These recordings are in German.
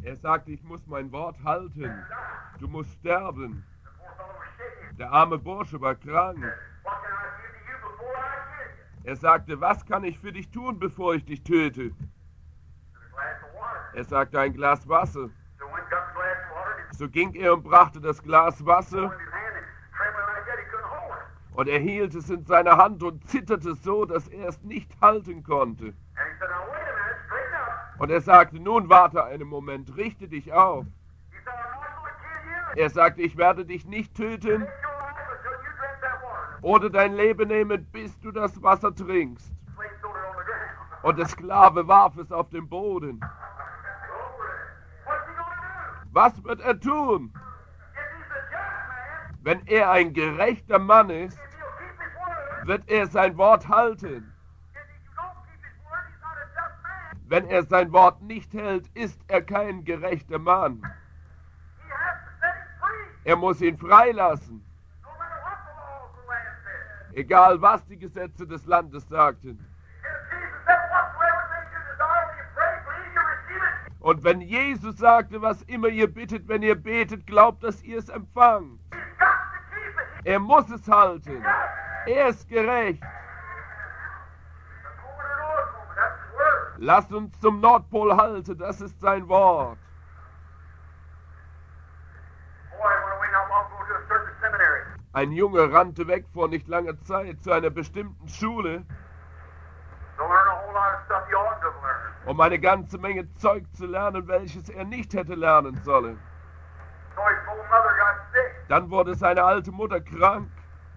Er sagte, ich muss mein Wort halten. You gotta die. Du musst sterben. The poor fellow was shaking. Der arme Bursche war krank. What can I do to you before I kill you? Er sagte, was kann ich für dich tun, bevor ich dich töte? There's a glass of water. Er sagte, ein Glas Wasser. So when he got the glass of water, he So ging er und brachte das Glas put Wasser it in his hand and trembling like that, he couldn't hold it. und er hielt es in seiner Hand und zitterte so, dass er es nicht halten konnte. And he said, now wait a minute, straighten up. Und er sagte, nun warte einen Moment, richte dich auf. He said, I'm not going to kill you. Er sagte, ich werde dich nicht töten Take your life until you drink that water. oder dein Leben nehmen, bis du das Wasser trinkst. Slave threw it on the ground. Und der Sklave warf es auf den Boden. What's he going to do? Was wird er tun? If he's a just man, Wenn er ein gerechter Mann ist, if he'll keep his word, wird er sein Wort halten. if he don't keep his word, he's not a just man. Wenn er sein Wort nicht hält, ist er kein gerechter Mann. He has to set him free, Er muss ihn freilassen, no matter what the laws of the land said. egal was die Gesetze des Landes sagten. If Jesus said, whatsoever things you desire when you pray, believe you receive it. Und wenn Jesus sagte, was immer ihr bittet, wenn ihr betet, glaubt, dass ihr es empfangt. He's got to keep it. Er muss es halten. Er ist gerecht. Over the North Pole, that's his word. Lasst uns zum Nordpol halten, das ist sein Wort. Boy, I went away not long ago to a certain seminary. Ein Junge rannte weg vor nicht langer Zeit zu einer bestimmten Schule, To learn a whole lot of stuff he oughtn't to have learned. um eine ganze Menge Zeug zu lernen, welches er nicht hätte lernen sollen. So his old mother got sick. Dann wurde seine alte Mutter krank.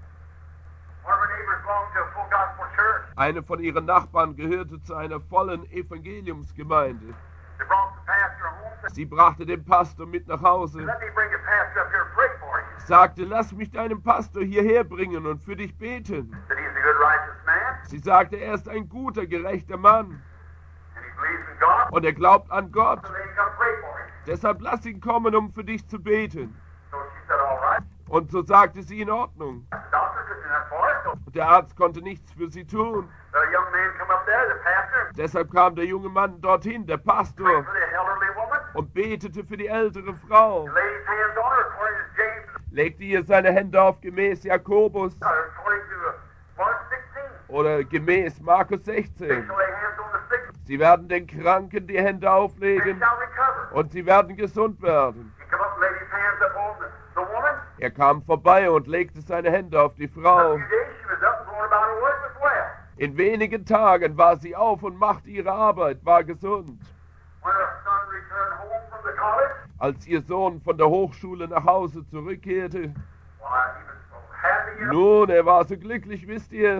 One of her neighbors belonged to a full gospel church. Eine von ihren Nachbarn gehörte zu einer vollen Evangeliumsgemeinde. They brought the pastor home. Said, Sie brachte den Pastor mit nach Hause, let me bring your pastor up here and pray for you. sagte, lass mich deinen Pastor hierher bringen und für dich beten. Said he's a good, righteous man, Sie sagte, er ist ein guter, gerechter Mann and he believes in God. und er glaubt an Gott. So they can come pray for him. Deshalb lass ihn kommen, um für dich zu beten. So she said, all right. Und so sagte sie, in Ordnung. The doctor couldn't do that for her. So Und der Arzt konnte nichts für sie tun. the young man come up there, the pastor, Deshalb kam der junge Mann dorthin, der prayed Pastor, for the elderly woman. und betete für die ältere Frau. He laid his hands on her according to James, Legte ihr seine Hände auf gemäß Jakobus according to Mark 16. oder gemäß Markus They 16. shall lay hands on the sick, Sie werden den Kranken die Hände they auflegen shall recover. und sie werden gesund werden. He come up and laid his hands up on the woman. Er kam vorbei und legte seine Hände auf die A Frau. few days she was up and going about her work was well. In wenigen Tagen war sie auf und machte ihre Arbeit, war gesund. When her son returned home from the college, Als ihr Sohn von der Hochschule nach Hause zurückkehrte, why, he was so happy, you know. nun, er war so glücklich, wisst ihr, He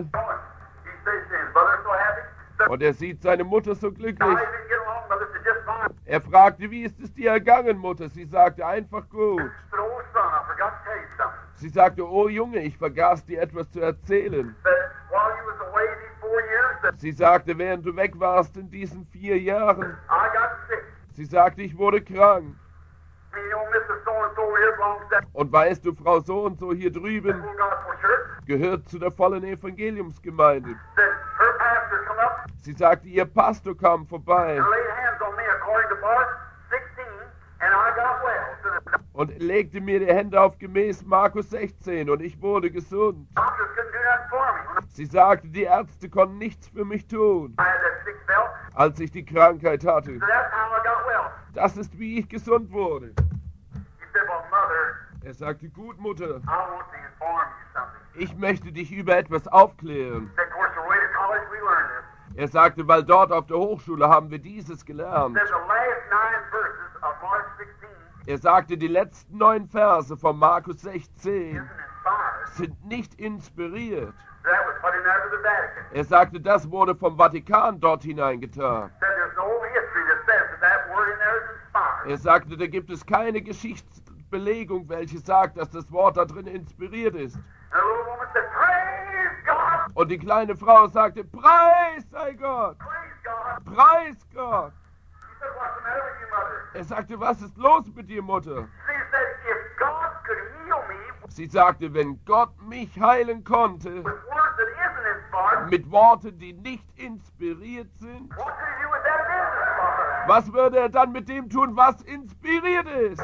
says to his mother, so happy. The und er sieht seine Mutter so guy glücklich. didn't get along, mother said, just fine. Er fragte, wie ist es dir ergangen, Mutter? Sie sagte, einfach gut. He said, oh son, I forgot to tell you something. Sie sagte, oh Junge, ich vergaß dir etwas zu erzählen. That while you was away these 4 years, that Sie sagte, während du weg warst in diesen 4 Jahren, I got sick. sie sagte, ich wurde krank. And you know, Mrs. So-and-so here belongs to that Und weißt du, Frau so und so hier drüben full gospel church. gehört zu der vollen Evangeliumsgemeinde. That her pastor come up Sie sagte, ihr Pastor kam vorbei and laid hands on me according to Mark 16, and I got well. So the und legte mir die Hände auf gemäß Markus 16 und ich wurde gesund. doctors couldn't do nothing for me. When Sie sagte, die Ärzte konnten nichts für mich tun, I had that sick spell, als ich die Krankheit hatte. so that's how I got well. Das ist, wie ich gesund wurde. He said, well, mother, Er sagte, gut, Mutter, I want to inform you something. ich möchte dich über etwas aufklären. He said, of course, the way to college we learned this. Er sagte, weil dort auf der Hochschule haben wir dieses gelernt. He said, the last 9 verses of Mark 16 Er sagte, die letzten 9 Verse von Markus 16 isn't inspired. sind nicht inspiriert. That was put in there to the Vatican. Er sagte, das wurde vom Vatikan dort hineingetan. Said there's no history that says that word in there is inspired. Er sagte, da gibt es keine Geschichtsbelegung, welche sagt, dass das Wort da drin inspiriert ist. And the little woman said, praise God, Und die kleine Frau sagte, Preis sei Gott, praise God. Preis Gott. He said, what's the matter with you, mother? Er sagte, was ist los mit dir, Mutter? She said, if God could heal me Sie sagte, wenn Gott mich heilen konnte, with words that isn't inspired, mit Worten, die nicht inspiriert sind, what could he do with that that is inspired? Was würde er dann mit dem tun, was inspiriert ist?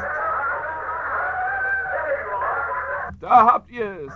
There you are. Da habt ihr es.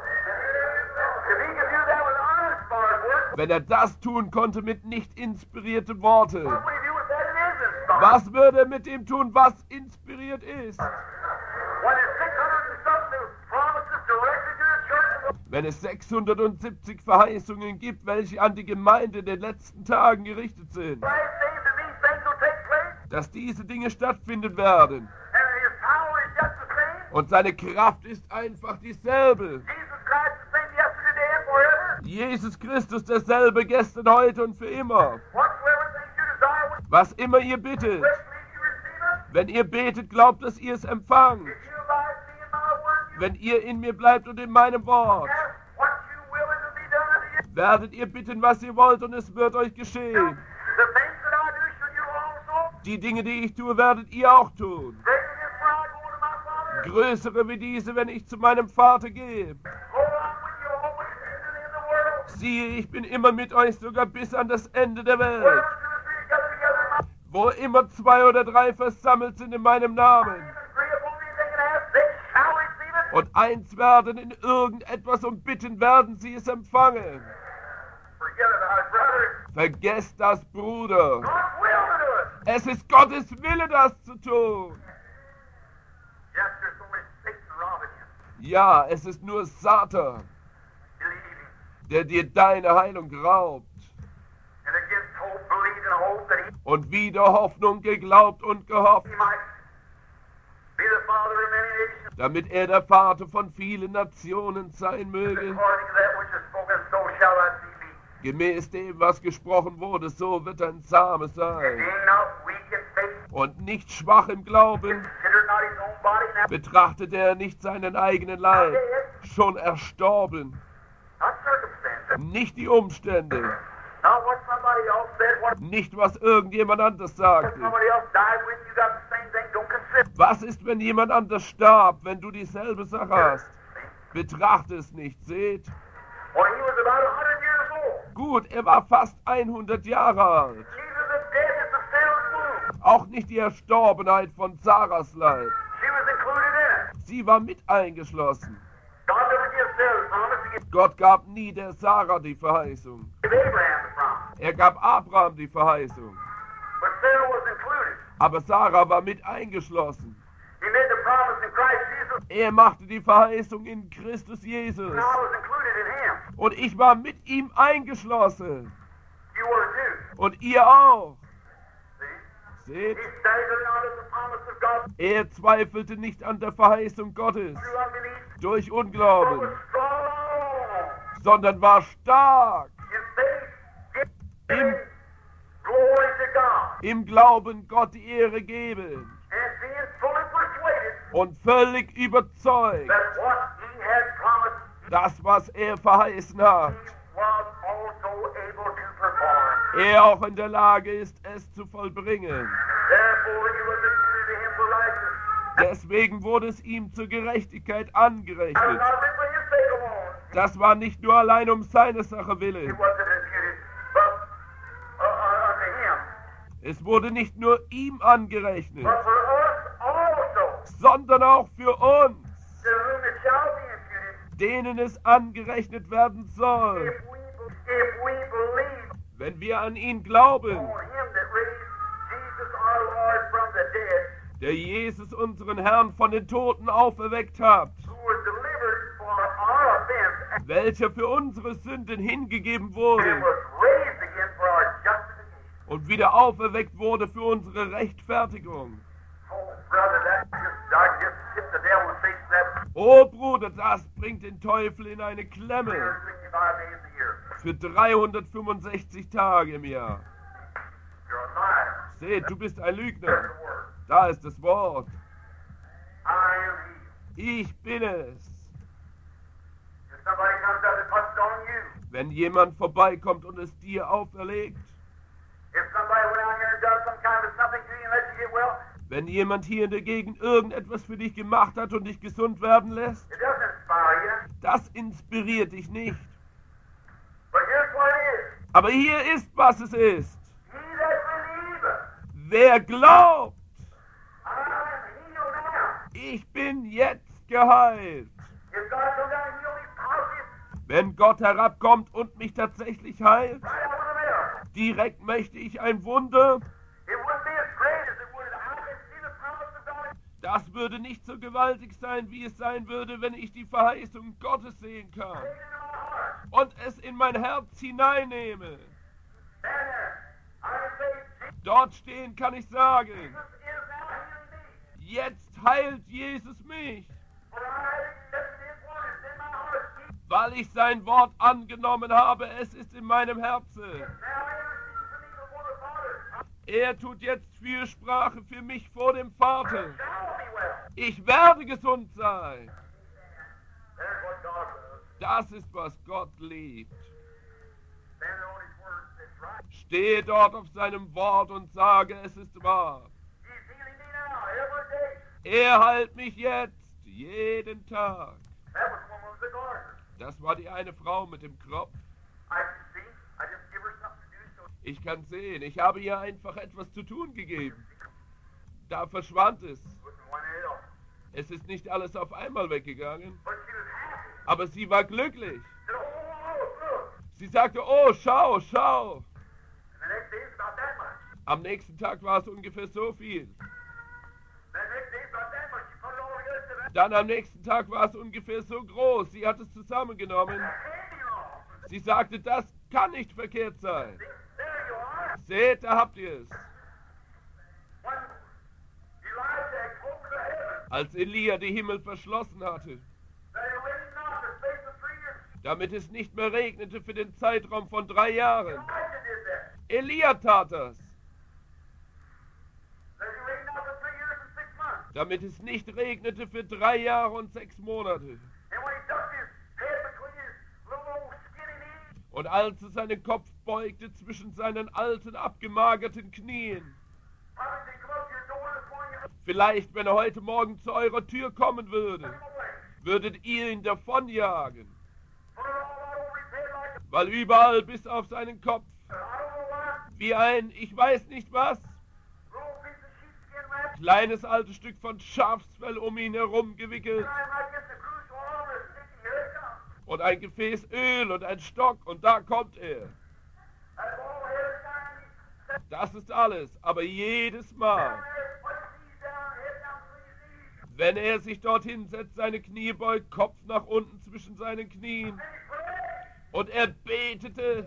If he could do that with uninspired words, Wenn er das tun konnte mit nicht inspirierten Worten, what would he do with that it is inspired? was würde er mit dem tun, was inspiriert ist? When there's 600 and something promises directed to the church, Wenn es 670 Verheißungen gibt, welche an die Gemeinde in den letzten Tagen gerichtet sind, last days that these things will take place, dass diese Dinge stattfinden werden. and his power is just the same. Und seine Kraft ist einfach dieselbe. Jesus Christ the same yesterday, today, and forever. Jesus Christus derselbe gestern, heute und für immer. Whatsoever things you desire, when Was immer ihr bittet, you receive it. wenn ihr betet, glaubt, dass ihr es empfangt. If you abide in me and my word, you Wenn ihr in mir bleibt und in meinem Wort, ask what you will, and it'll be done unto you. werdet ihr bitten, was ihr wollt, und es wird euch geschehen. The things that I do shall you also. Die Dinge, die ich tue, werdet ihr auch tun. Greater than for I go to my Father. Größere wie diese, wenn ich zu meinem Vater gehe. Go on with you always to the end of the world. Siehe, ich bin immer mit euch, sogar bis an das Ende der Welt. Wherever two or three gather together, Wo immer 2 oder 3 versammelt sind in meinem Namen. and agree upon anything and ask, they shall receive it. Und eins werden in irgendetwas und bitten, werden sie es empfangen. Forget it, brother. Vergesst das, Bruder. God's will to do it. Es ist Gottes Wille, das zu tun. Yes, there's only Satan robbing you. Ja, es ist nur Satan, Believe him. der dir deine Heilung raubt. And against hope, believe in hope that Und wieder Hoffnung geglaubt und gehofft, he might be the father of many nations. damit er der Vater von vielen Nationen sein möge. According to that which is spoken, so shall thy seed be. Gemäß dem, was gesprochen wurde, so wird dein Same sein. Being not weak in faith, Und nicht schwach im Glauben, consider not his own body now betrachtet er nicht seinen eigenen Leib, schon erstorben, not circumstances, nicht die Umstände, not what somebody else said, what nicht was irgendjemand anders sagte. somebody else died with, you got the same thing, don't consider. Was ist, wenn jemand anders starb, wenn du dieselbe Sache hast? Betrachte es nicht, seht. When he was about 100 years old, Gut, er war fast 100 Jahre alt. neither the death of the Sarah's womb, Auch nicht die Erstorbenheit von Sarahs Leib. she was included in it. Sie war mit eingeschlossen. God never gives Sarah the promise, he gives Gott gab nie der Sarah die Verheißung. Abraham the promise. Er gab Abraham die Verheißung. But Sarah was included. Aber Sarah war mit eingeschlossen. He made the promise in Christ Jesus, Er machte die Verheißung in Christus Jesus. and I was included in him. Und ich war mit ihm eingeschlossen. You were too. Und ihr auch. See? Seht, He staggered not at the promise of God er zweifelte nicht an der Verheißung Gottes through unbelief, durch but Unglauben, was strong sondern war stark in faith, Im- giving glory to God, im Glauben Gott die Ehre geben and being fully persuaded und völlig überzeugt, that what he had promised, das, was er verheißen hat, he was also able to perform. er auch in der Lage ist, es zu vollbringen. Therefore he was imputed to him for righteousness. Deswegen wurde es ihm zur Gerechtigkeit That was angerechnet. not written for his sake alone. Das war nicht nur allein um seine Sache It willen. wasn't imputed, but unto him. Es wurde nicht nur ihm angerechnet, But for us also, sondern auch für uns, to whom it shall be imputed, denen es angerechnet werden soll, if we believe wenn wir an ihn glauben, on him that raised Jesus our Lord from the dead, der Jesus unseren Herrn von den Toten auferweckt hat, who was delivered for our offense welcher für unsere Sünden hingegeben and wurde was raised again for our justification. und wieder auferweckt wurde für unsere Rechtfertigung. Oh, brother, I just hit the devil and face that Oh Bruder, das bringt den Teufel in eine Klemme 365 days a year. für 365 Tage im Jahr. You're a liar. Seht, du bist ein There's Lügner. the word. Da ist das Wort. I am he. Ich bin es. If somebody comes up and puts it on you, Wenn jemand vorbeikommt und es dir auferlegt, if somebody went out here and done some kind of something to you and let you get well, wenn jemand hier in der Gegend irgendetwas für dich gemacht hat und dich gesund werden lässt, it doesn't inspire you. das inspiriert dich nicht. But here's what it is. Aber hier ist, was es ist. He that believeth Wer glaubt, I am healed now. ich bin jetzt geheilt. If God comes down and heals me positive, Wenn Gott herabkommt und mich tatsächlich heilt, right out of the middle, direkt möchte ich ein Wunder, it wouldn't be as great as it would if I could see the promise of God. das würde nicht so gewaltig sein, wie es sein würde, wenn ich die Verheißung Gottes sehen kann Take it into my heart. und es in mein Herz hineinnehme. Stand there. I can say, Jesus Dort stehen kann ich sagen, is now healing me. jetzt heilt Jesus mich, For I have accepted his word. It's in my heart. Jesus weil ich sein Wort angenommen habe, es ist in meinem Herzen. now intercedes for me before the Father. Er tut jetzt Fürsprache für mich vor dem Vater. I shall be well. Ich werde gesund sein. There's what God does. Das ist, was Gott liebt. Stand there on his word. It's right. Stehe dort auf seinem Wort und sage, es ist wahr. He's healing me now every day. Er heilt mich jetzt, jeden Tag. That was one of the gardeners. Das war die eine Frau mit dem Kropf. I can see. I just give her something to do. So Ich kann sehen, ich habe ihr einfach etwas zu tun gegeben. Da verschwand es. with one head off. Es ist nicht alles auf einmal weggegangen, But she was happy. aber sie war glücklich. Said, oh, look. Sie sagte, oh, schau, schau. And the next day it's about that much. Am nächsten Tag war es ungefähr so viel. Then the next day it's about that much. She put it all together. Said, that's Dann am nächsten Tag war es ungefähr so groß. Sie hat es zusammengenommen. handy wrong. Sie sagte, das kann nicht verkehrt sein. There you are. Seht, da habt ihr es. When Elijah had closed the heaven, Als Elia die Himmel verschlossen hatte, that it rained not the space of 3 years. damit es nicht mehr regnete für den Zeitraum von 3 Jahren. Elijah did that. Elia tat das, That it rained not for 3 years and 6 months. damit es nicht regnete für 3 Jahre und 6 Monate. And when he ducked his head between his little old skinny knees, Und als er seinen Kopf beugte zwischen seinen alten, abgemagerten Knien, probably they come up to your door this morning and vielleicht, wenn er heute Morgen zu eurer Tür kommen took würde, him away. würdet ihr ihn davonjagen, Put it all out over his head like weil überall bis auf seinen Kopf, I don't know why, wie ein, ich weiß nicht was, little piece of sheepskin wrapped kleines altes Stück von Schafsfell um ihn herum gewickelt around like this, a crucial armor is sticking. Here it comes. und ein Gefäß Öl und ein Stock und da kommt er. That's all head down. Das ist alles, aber jedes Mal, Down there, put his knees down, head down between his knees. wenn er sich dorthin setzt, seine Knie beugt, Kopf nach unten zwischen seinen Knien And he prayed. und er betete,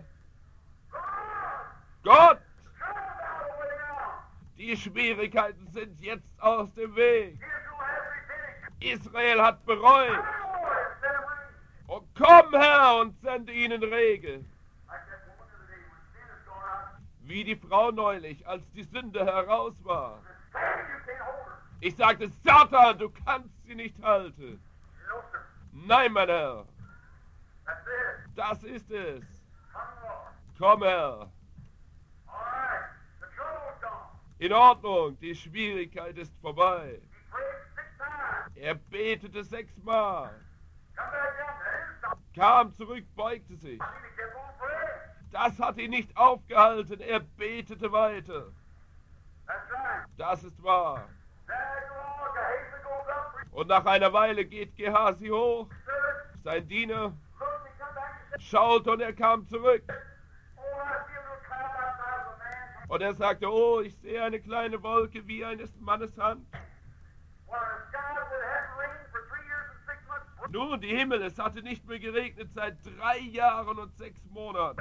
God, Gott, shut him out of the way now. die Schwierigkeiten sind jetzt aus dem Weg. Israel has repented. Israel hat bereut. Lord, send him rain. Oh, komm, Herr, und sende ihnen Regen. Like that woman the other day when sin is gone out. Wie die Frau neulich, als die Sünde heraus war. Satan, you can't hold her. Ich sagte, Satan, du kannst sie nicht halten. No, sir. Nein, mein Herr, That's it. das ist es. Come, Lord. Komm, Herr. All right. The trouble's gone. In Ordnung, die Schwierigkeit ist vorbei. He prayed 6 times. Er betete 6-mal, Come back down. That didn't stop. kam zurück, beugte sich. He kept on praying. Das hat ihn nicht aufgehalten, er betete weiter. That's right. Das ist wahr. Then after all, Gehazi goes up. Und nach einer Weile geht Gehasi hoch, Servant, sein Diener, look, he come back and said, schaut und er kam zurück. oh, I see a little cloud outside of a man. Und er sagte, oh, ich sehe eine kleine Wolke wie eines Mannes Hand. Well, the skies that hadn't rained for 3 years and 6 months. Nun, die Himmel, es hatte nicht mehr geregnet seit 3 Jahren und 6 Monaten.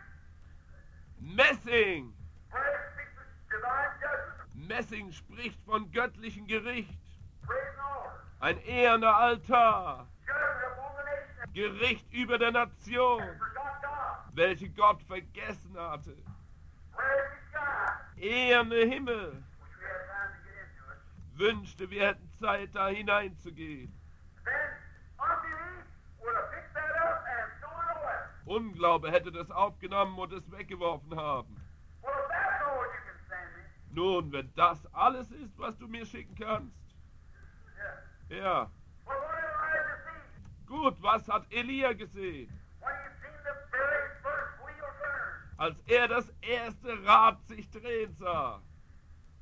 Messing! Prayer speaks of divine judgment. Messing spricht von göttlichem Gericht. Praise and order. Ein eherner Altar. Judgment upon the nation. Gericht über der Nation, Forgot God. welche Gott vergessen hatte. Praise the sky. Eherne Himmel. Wish we had time to get into it. Wünschte, wir hätten Zeit, da hineinzugehen. Then unbelief would have picked that up and thrown it away. Unglaube hätte das aufgenommen und es weggeworfen haben. Well, if that's all you can send me, Nun, wenn das alles ist, was du mir schicken kannst. yeah. Ja. Well, what did Elijah see? Gut, was hat Elia gesehen? When he seen the very first wheel turn. Als er das erste Rad sich drehen sah.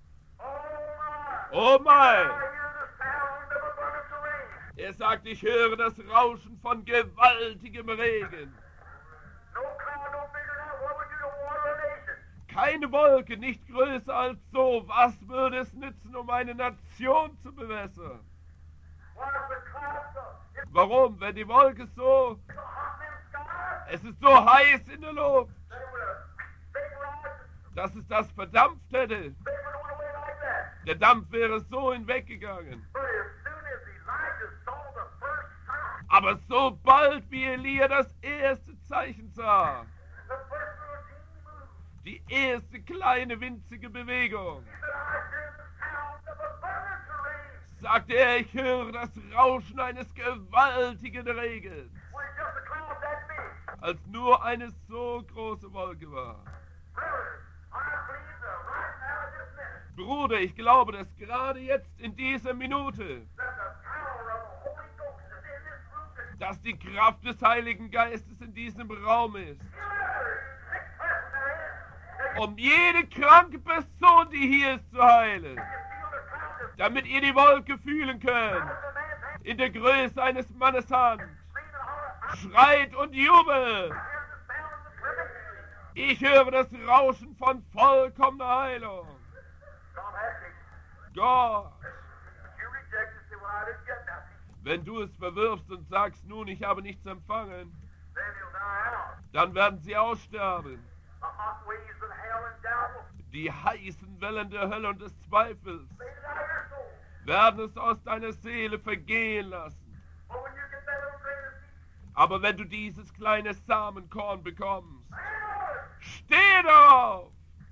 Oh mein! I hear the sound of abundance of rain. Er sagt, ich höre das Rauschen von gewaltigem Regen. No cloud no bigger than that. What would do to water a nation? Keine Wolke, nicht größer als so. Was würde es nützen, um eine Nation zu bewässern? Why is the cloud so? It's Warum? Wenn die Wolke so... so hot in the sky. Es ist so heiß in der Luft, They would have vaporized. dass es das verdampft hätte. They would have went away like that. Der Dampf wäre so hinweggegangen. But as soon as Elijah saw the first sign, Aber sobald wie Elia das erste Zeichen sah, the first little teeny move, die erste kleine winzige Bewegung, he said, I hear the sound of abundance of rain. sagte er, ich höre das Rauschen eines gewaltigen Regens, When it's just a cloud that big. als nur eine so große Wolke war. Brother, I believe that right now, this minute, Bruder, ich glaube, dass gerade jetzt in dieser Minute, that the power of the Holy Ghost is in this room. dass die Kraft des Heiligen Geistes in diesem Raum ist, Sick person there is. um jede kranke Person, die hier ist, zu heilen, You feel the cloud is damit ihr die Wolke fühlen könnt, out of the man's hand. in der Größe eines Mannes Hand. Scream and holler. I Schreit und jubelt! hear the sound of perfect healing. Ich höre das Rauschen von vollkommener Heilung. God has it. Gott, But you reject it, say, well, I didn't get nothing. wenn du es verwirfst und sagst, nun, ich habe nichts empfangen, Then he'll die out. dann werden sie aussterben. The hot waves of hell and doubt will Die heißen Wellen der Hölle und des Zweifels fade it out of your soul. werden es aus deiner Seele vergehen lassen. But when you get that little grain of seed, Aber wenn du dieses kleine Samenkorn bekommst, stand on it. steh darauf!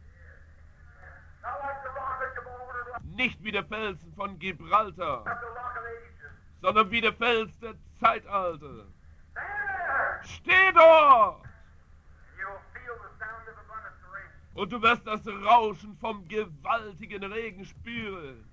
Not like the rock that you're born with, Nicht wie der Felsen von Gibraltar, not the rock of ages. sondern wie der Fels der Zeitalter. Stand there. Steh dort! You'll feel the sound of abundance of rain. Und du wirst das Rauschen vom gewaltigen Regen spüren.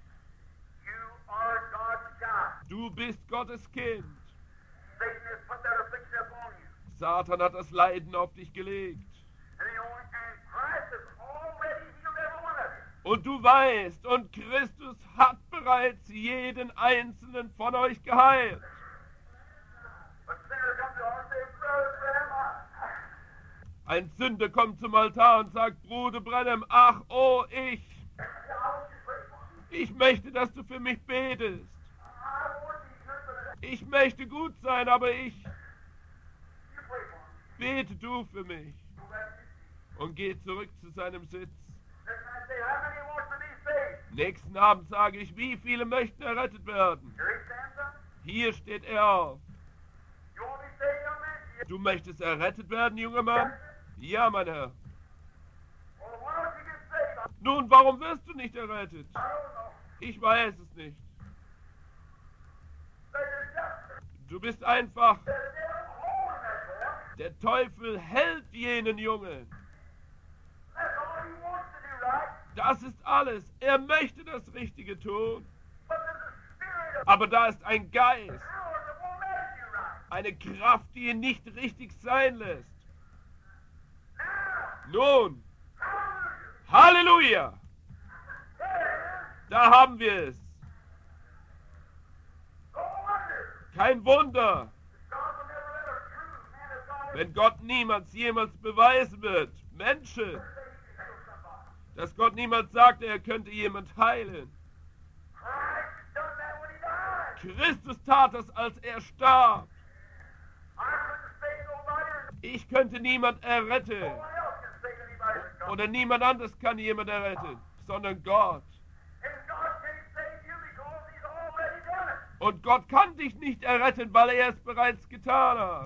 You are God's child. Du bist Gottes Kind. Satan has put that affliction upon you. Satan hat das Leiden auf dich gelegt. And Christ has already healed every one of you. Und du weißt, und Christus hat bereits jeden einzelnen von euch geheilt. A sinner comes to the altar and says, Brother Grandma, Ein Sünder kommt zum Altar und sagt, Bruder Branham, ach, oh, ich. I want you to pray for me. Ich möchte, dass du für mich betest. I want you to good, but Ich möchte gut sein, aber ich. you pray for me. Bete du für mich. So that's it. Und geh zurück zu seinem Sitz. Next time I say, how many wants to be saved? Nächsten Abend sage ich, wie viele möchten errettet werden? Here he stands up. Hier steht er auf. You want to be saved, young man? Yeah. Du möchtest errettet werden, junger Mann? Ja, mein Herr. Well, why don't you get saved? Nun, warum wirst du nicht errettet? I don't know. Ich weiß es nicht. Say you're just. Du bist einfach. There's a devil holding that boy. Der Teufel hält jenen Jungen. That's all he wants to do, right? Das ist alles. Er möchte das Richtige tun. But there's a spirit of Aber da ist ein Geist, power that won't let you right. eine Kraft, die ihn nicht richtig sein lässt. Now, Nun, hallelujah. Halleluja! There it is. Da haben wir es. No wonder. Kein Wunder, God will never let a true man of God wenn Gott niemals jemals beweisen wird, Menschen, say he can heal somebody. dass Gott niemals sagte, er könnte jemand heilen. Christ done that when he died. Christus tat das, als er starb. I couldn't save nobody, or Ich könnte niemand erretten. no one else can save anybody but God. Oder niemand anders kann jemand erretten, sondern Gott. And God can't save you because he's already done it. Und Gott kann dich nicht erretten, weil er es bereits getan hat.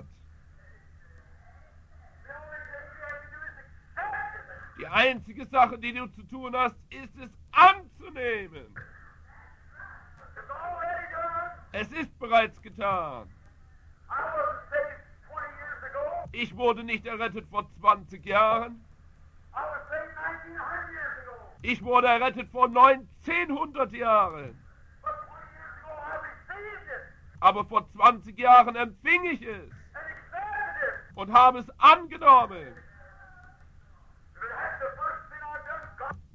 The only thing you have to do is accept it. Die einzige Sache, die du zu tun hast, ist es anzunehmen. It's already done. Es ist bereits getan. I wasn't saved 20 years ago. Ich wurde nicht errettet vor 20 Jahren. I was saved 1900 years ago. Ich wurde errettet vor 1900 Jahren. But 20 years ago, I received it Aber vor 20 Jahren empfing ich es and accepted it. und habe es angenommen. If it had the first thing I've done, God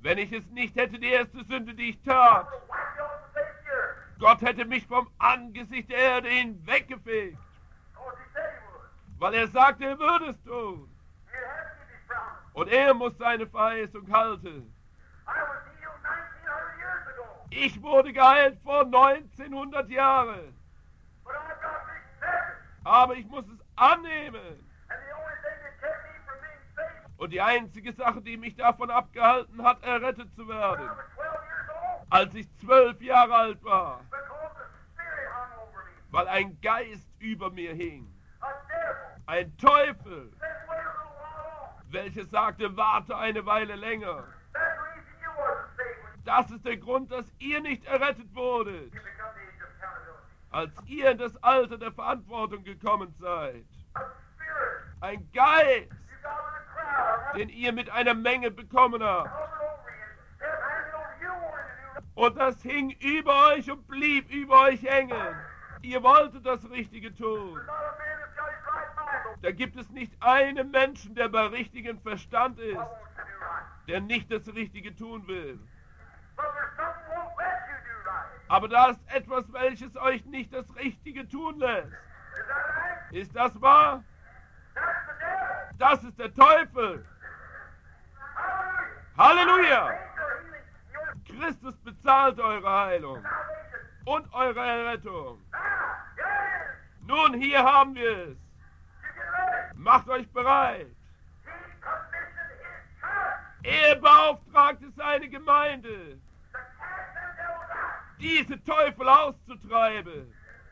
Wenn ich es nicht hätte, die erste Sünde, die ich tat, would wipe you off the face of the earth. Gott hätte mich vom Angesicht der Erde hinweggefegt, Because he said he would. weil er sagte, er würde es tun. He had to keep his promise. Und er muss seine Verheißung halten. I was healed 1900 years ago. Ich wurde geheilt vor 1900 Jahren, But I've got to accept it. aber ich muss es annehmen. And the only thing that kept me from being saved Und die einzige Sache, die mich davon abgehalten hat, errettet zu when werden, I was 12 years old, als ich 12 Jahre alt war, because the Spirit hung over me. weil ein Geist über mir hing, A devil ein Teufel, said, wait a little while longer. welcher sagte, warte eine Weile länger. That's the reason you wasn't saved when Das ist der Grund, dass ihr nicht errettet wurdet, you become the age of accountability. als ihr in das Alter der Verantwortung gekommen seid. A spirit Ein Geist, you got with a crowd, den ihr mit einer Menge bekommen habt. over and over again. Instead of hanging over you wanted to do Und das hing über euch und blieb über euch hängen. Ihr wolltet das Richtige tun. not a man that's got his right mind. Da gibt es nicht einen Menschen, der bei richtigem Verstand ist, I want to do right. der nicht das Richtige tun will. But there's something won't let you do right. Aber da ist etwas, welches euch nicht das Richtige tun lässt. Is that right? Ist das wahr? That's the devil. Das ist der Teufel. Hallelujah. Halleluja! Thank your healing, your Christus bezahlt eure Heilung salvation. und eure Errettung. Now, here it is. Nun, hier haben wir es. You get ready. Macht euch bereit. He commissioned his church Er beauftragte seine Gemeinde, to cast them devils out. diese Teufel auszutreiben.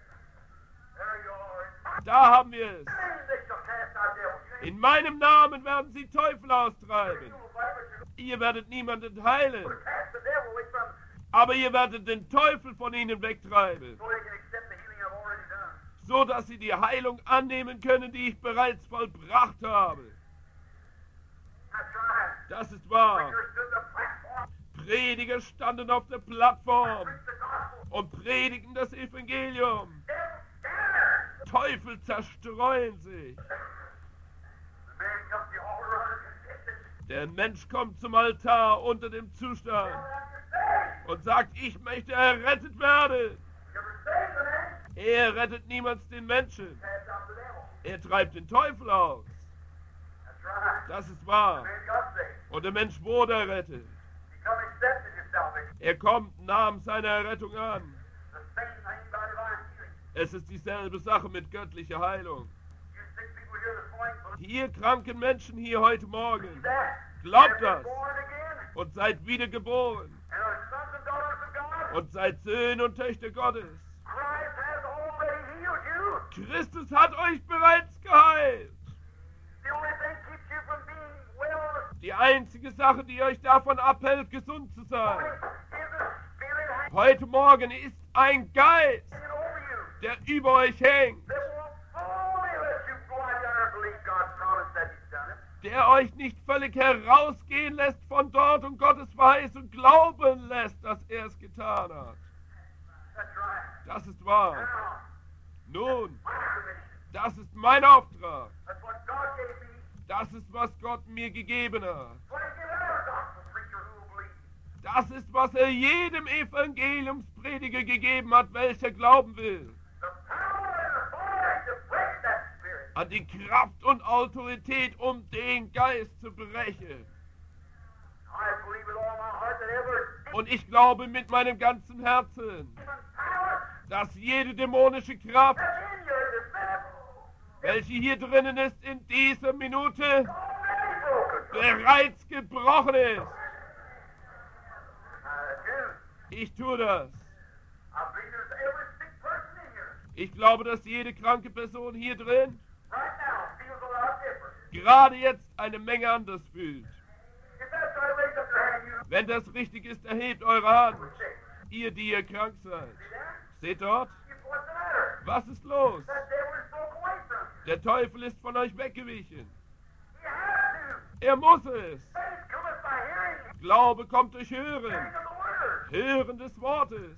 There you are. Da haben wir es. They shall cast out devils. You ain't In meinem Namen werden sie Teufel austreiben. doing whatever you Ihr werdet niemanden heilen, cast the devil away from them aber ihr werdet den Teufel von ihnen wegtreiben, so they can accept the healing I've already done. so dass sie die Heilung annehmen können, die ich bereits vollbracht habe. That's right. Das ist wahr. Preachers stood the platform, Prediger standen auf der Plattform preached the gospel. und predigten das Evangelium. Devils stand there. Teufel zerstreuen sich. The man comes to the altar under condition. Der Mensch kommt zum Altar unter dem Zustand und sagt, ich möchte errettet werden. Er rettet niemals den Menschen. Er treibt den Teufel aus. Das ist wahr. Und der Mensch wurde errettet. Er kommt, nahm seine Errettung an. Es ist dieselbe Sache mit göttlicher Heilung. Ihr kranken Menschen hier heute Morgen, glaubt das und seid wiedergeboren und seid Söhne und Töchter Gottes. Christus hat euch bereits geheilt. Die einzige Sache, die euch davon abhält, gesund zu sein, heute Morgen ist ein Geist, der über euch hängt, der euch nicht völlig herausgehen lässt von dort und Gottes Verheißung glauben lässt, dass er es getan hat. Das ist wahr. Nun, das ist mein Auftrag. Das ist, was Gott mir gegeben hat. Das ist, was er jedem Evangeliumsprediger gegeben hat, welcher glauben will. An die Kraft und Autorität, um den Geist zu brechen. Und ich glaube mit meinem ganzen Herzen, dass jede dämonische Kraft, welche hier drinnen ist, in dieser Minute bereits gebrochen ist. Ich tue das. Ich glaube, dass jede kranke Person hier drin gerade jetzt eine Menge anders fühlt. Wenn das richtig ist, erhebt eure Hand. Ihr, die ihr krank seid. Seht dort? Was ist los? Der Teufel ist von euch weggewichen. Er muss es. Glaube kommt durch Hören. Hören des Wortes.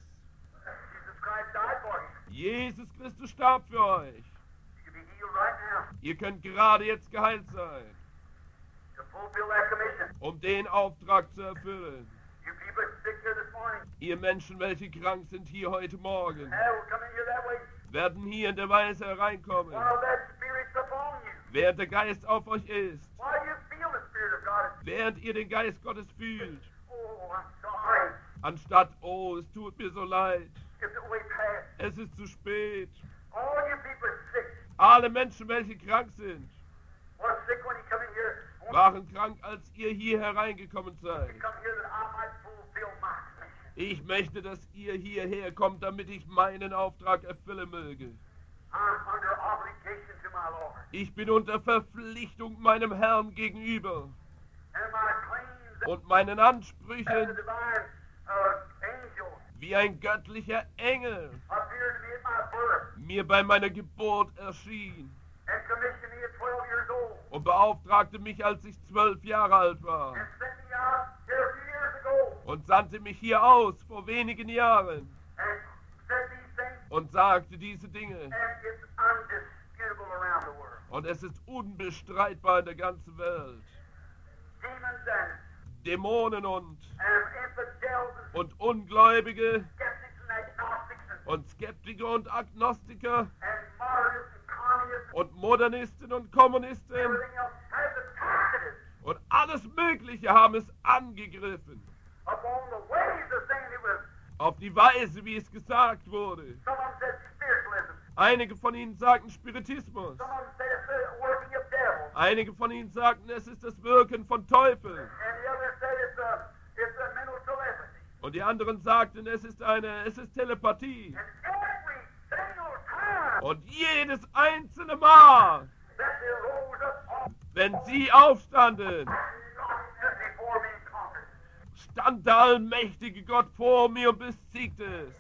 Jesus Christus starb für euch. Ihr könnt gerade jetzt geheilt sein. um den Auftrag zu erfüllen. You people are sick here this morning. Ihr Menschen, welche krank sind hier heute Morgen, And will come in here that way. werden hier in der Weise hereinkommen, While that Spirit's upon you. während der Geist auf euch ist, While you feel the Spirit of God. während ihr den Geist Gottes fühlt, Oh, I'm sorry. anstatt, oh, es tut mir so leid, It's way past. es ist zu spät. All you people are sick. Alle Menschen, welche krank sind, Was sick when you come in here. I want waren krank, als ihr hier hereingekommen you seid. to come here that I might fulfill my mission. Ich möchte, dass ihr hierher kommt, damit ich meinen Auftrag erfüllen möge. I'm under obligation to my Lord. Ich bin unter Verpflichtung meinem Herrn gegenüber And my claims und meinen as a Ansprüchen divine angel wie ein göttlicher Engel appeared to me at my birth mir bei meiner Geburt erschien and commissioned me at 12 years old und beauftragte mich, als ich 12 Jahre alt war, and sent me out here a few years ago und sandte mich hier aus vor wenigen Jahren and said these things, und sagte diese Dinge. and it's undisputable around the world. Und es ist unbestreitbar in der ganzen Welt. Demons and Dämonen infidels and und Ungläubige skeptics and agnostics und Skeptiker und Agnostiker and modernists and communists und Modernisten und Kommunisten and everything else has attacked it und alles Mögliche haben es angegriffen. upon the ways of things it was. Auf die Weise, wie es gesagt wurde. Some of them said spiritualism. Einige von ihnen sagten Spiritismus. Some of them said it's the working of devils. Einige von ihnen sagten, es ist das Wirken von Teufeln. And the others said it's a mental telepathy. Und die anderen sagten, es ist Telepathie. And every single time Und jedes einzelne Mal, that they rose up on wenn sie aufstanden, God before me and conquered. stand der allmächtige Gott vor mir und besiegte es.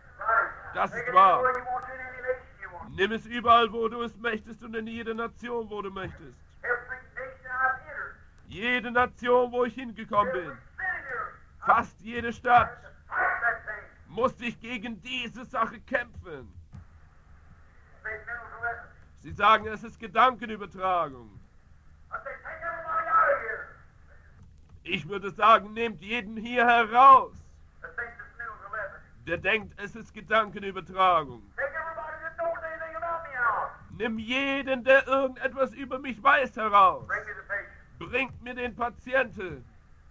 Das Take ist it wahr. anywhere you want to, in any nation you want. Nimm es überall, wo du es möchtest und in jede Nation, wo du möchtest. Every nation I've entered, Jede Nation, wo ich hingekommen every bin, city here, fast jede Stadt, fight that thing. musste ich gegen diese Sache kämpfen. Say mental telepathy. Sie sagen, es ist Gedankenübertragung. I say, take everybody out of here. Ich würde sagen, nehmt jeden hier heraus, That thinks it's mental telepathy. der denkt, es ist Gedankenübertragung. Take everybody that knows anything about me out. Nimm jeden, der irgendetwas über mich weiß, heraus. Bring me the patient. Bringt mir den Patienten.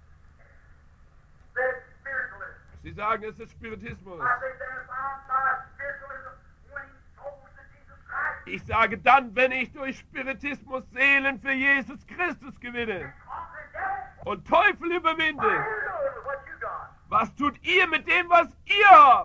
Say it's spiritualism. Sie sagen, es ist Spiritismus. I say then if I'm by spiritualism winning souls to Jesus Christ, Ich sage dann, wenn ich durch Spiritismus Seelen für Jesus Christus gewinne conquering devils, und Teufel what überwinde, are you doing with what you got? was tut ihr mit dem, was ihr habt?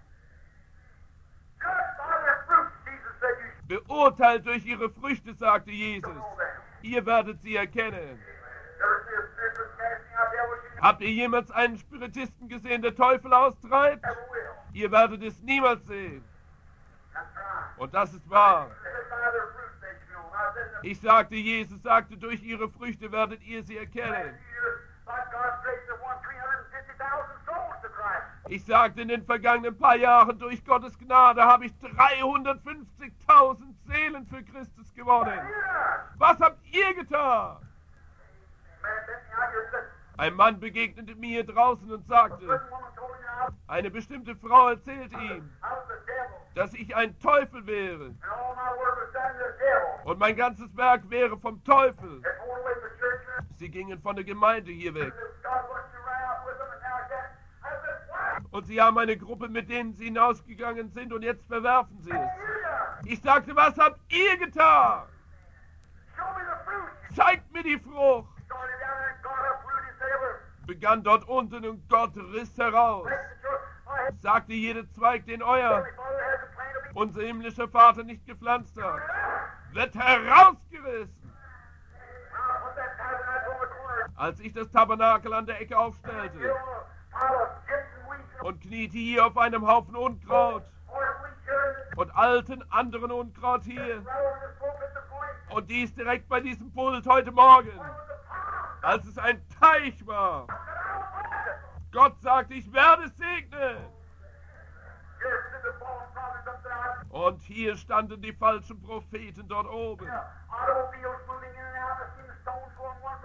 Judge by their fruits, Jesus said you should Beurteilt durch ihre Früchte, sagte Jesus. know them. Ihr werdet sie erkennen. Ever see a spiritualist casting out devils? You Habt ihr jemals einen Spiritisten gesehen, der Teufel austreibt? never will. Ihr werdet es niemals sehen. That's right. Und das ist wahr. He said by their fruits they should know. I said in the Ich sagte, Jesus sagte, durch ihre Früchte werdet ihr sie last erkennen. year, by God's grace, they won 350,000 souls to Christ. Ich sagte, in den vergangenen paar Jahren, durch Gottes Gnade, habe ich 350.000 Seelen für Christus gewonnen. Yeah. Was habt ihr getan? Man sent me out here and said, Ein Mann begegnete mir draußen und sagte, certain woman told me I eine bestimmte Frau erzählte ihm, was the devil. dass ich ein Teufel wäre And all my work was done to the devil. und mein ganzes Werk wäre vom Teufel. They pulled away from the church here. Sie gingen von der Gemeinde hier weg. God wants you right out with them and now that. I said, what? Und sie haben eine Gruppe, mit denen sie hinausgegangen sind und jetzt verwerfen sie es. Yeah. Ich sagte, was habt ihr getan? Show me the fruit. Zeigt mir die Frucht. Started down there and God uprooted and said, ever. Begann dort unten und Gott riss heraus. Make the church. I had Sagte jeder Zweig, den euer, Heavenly Father hasn't planted me. unser himmlischer Vater nicht gepflanzt hat, Ah. wird herausgerissen. I put that tabernacle on the corner. Als ich das Tabernakel an der Ecke Get aufstellte on a pile of gypsum weeds und kniete hier auf einem Haufen Unkraut or a wheat here und alten anderen Unkraut hier right over the pulpit this morning. und dies direkt bei diesem Pult heute Morgen, What was the pond? als es ein Teich war. I said, I'll bless it. Gott sagte, ich werde es segnen. Here stood the false prophets up there. Und hier standen die falschen Propheten dort oben. Automobiles moving in and out. I've seen the stones going one from another.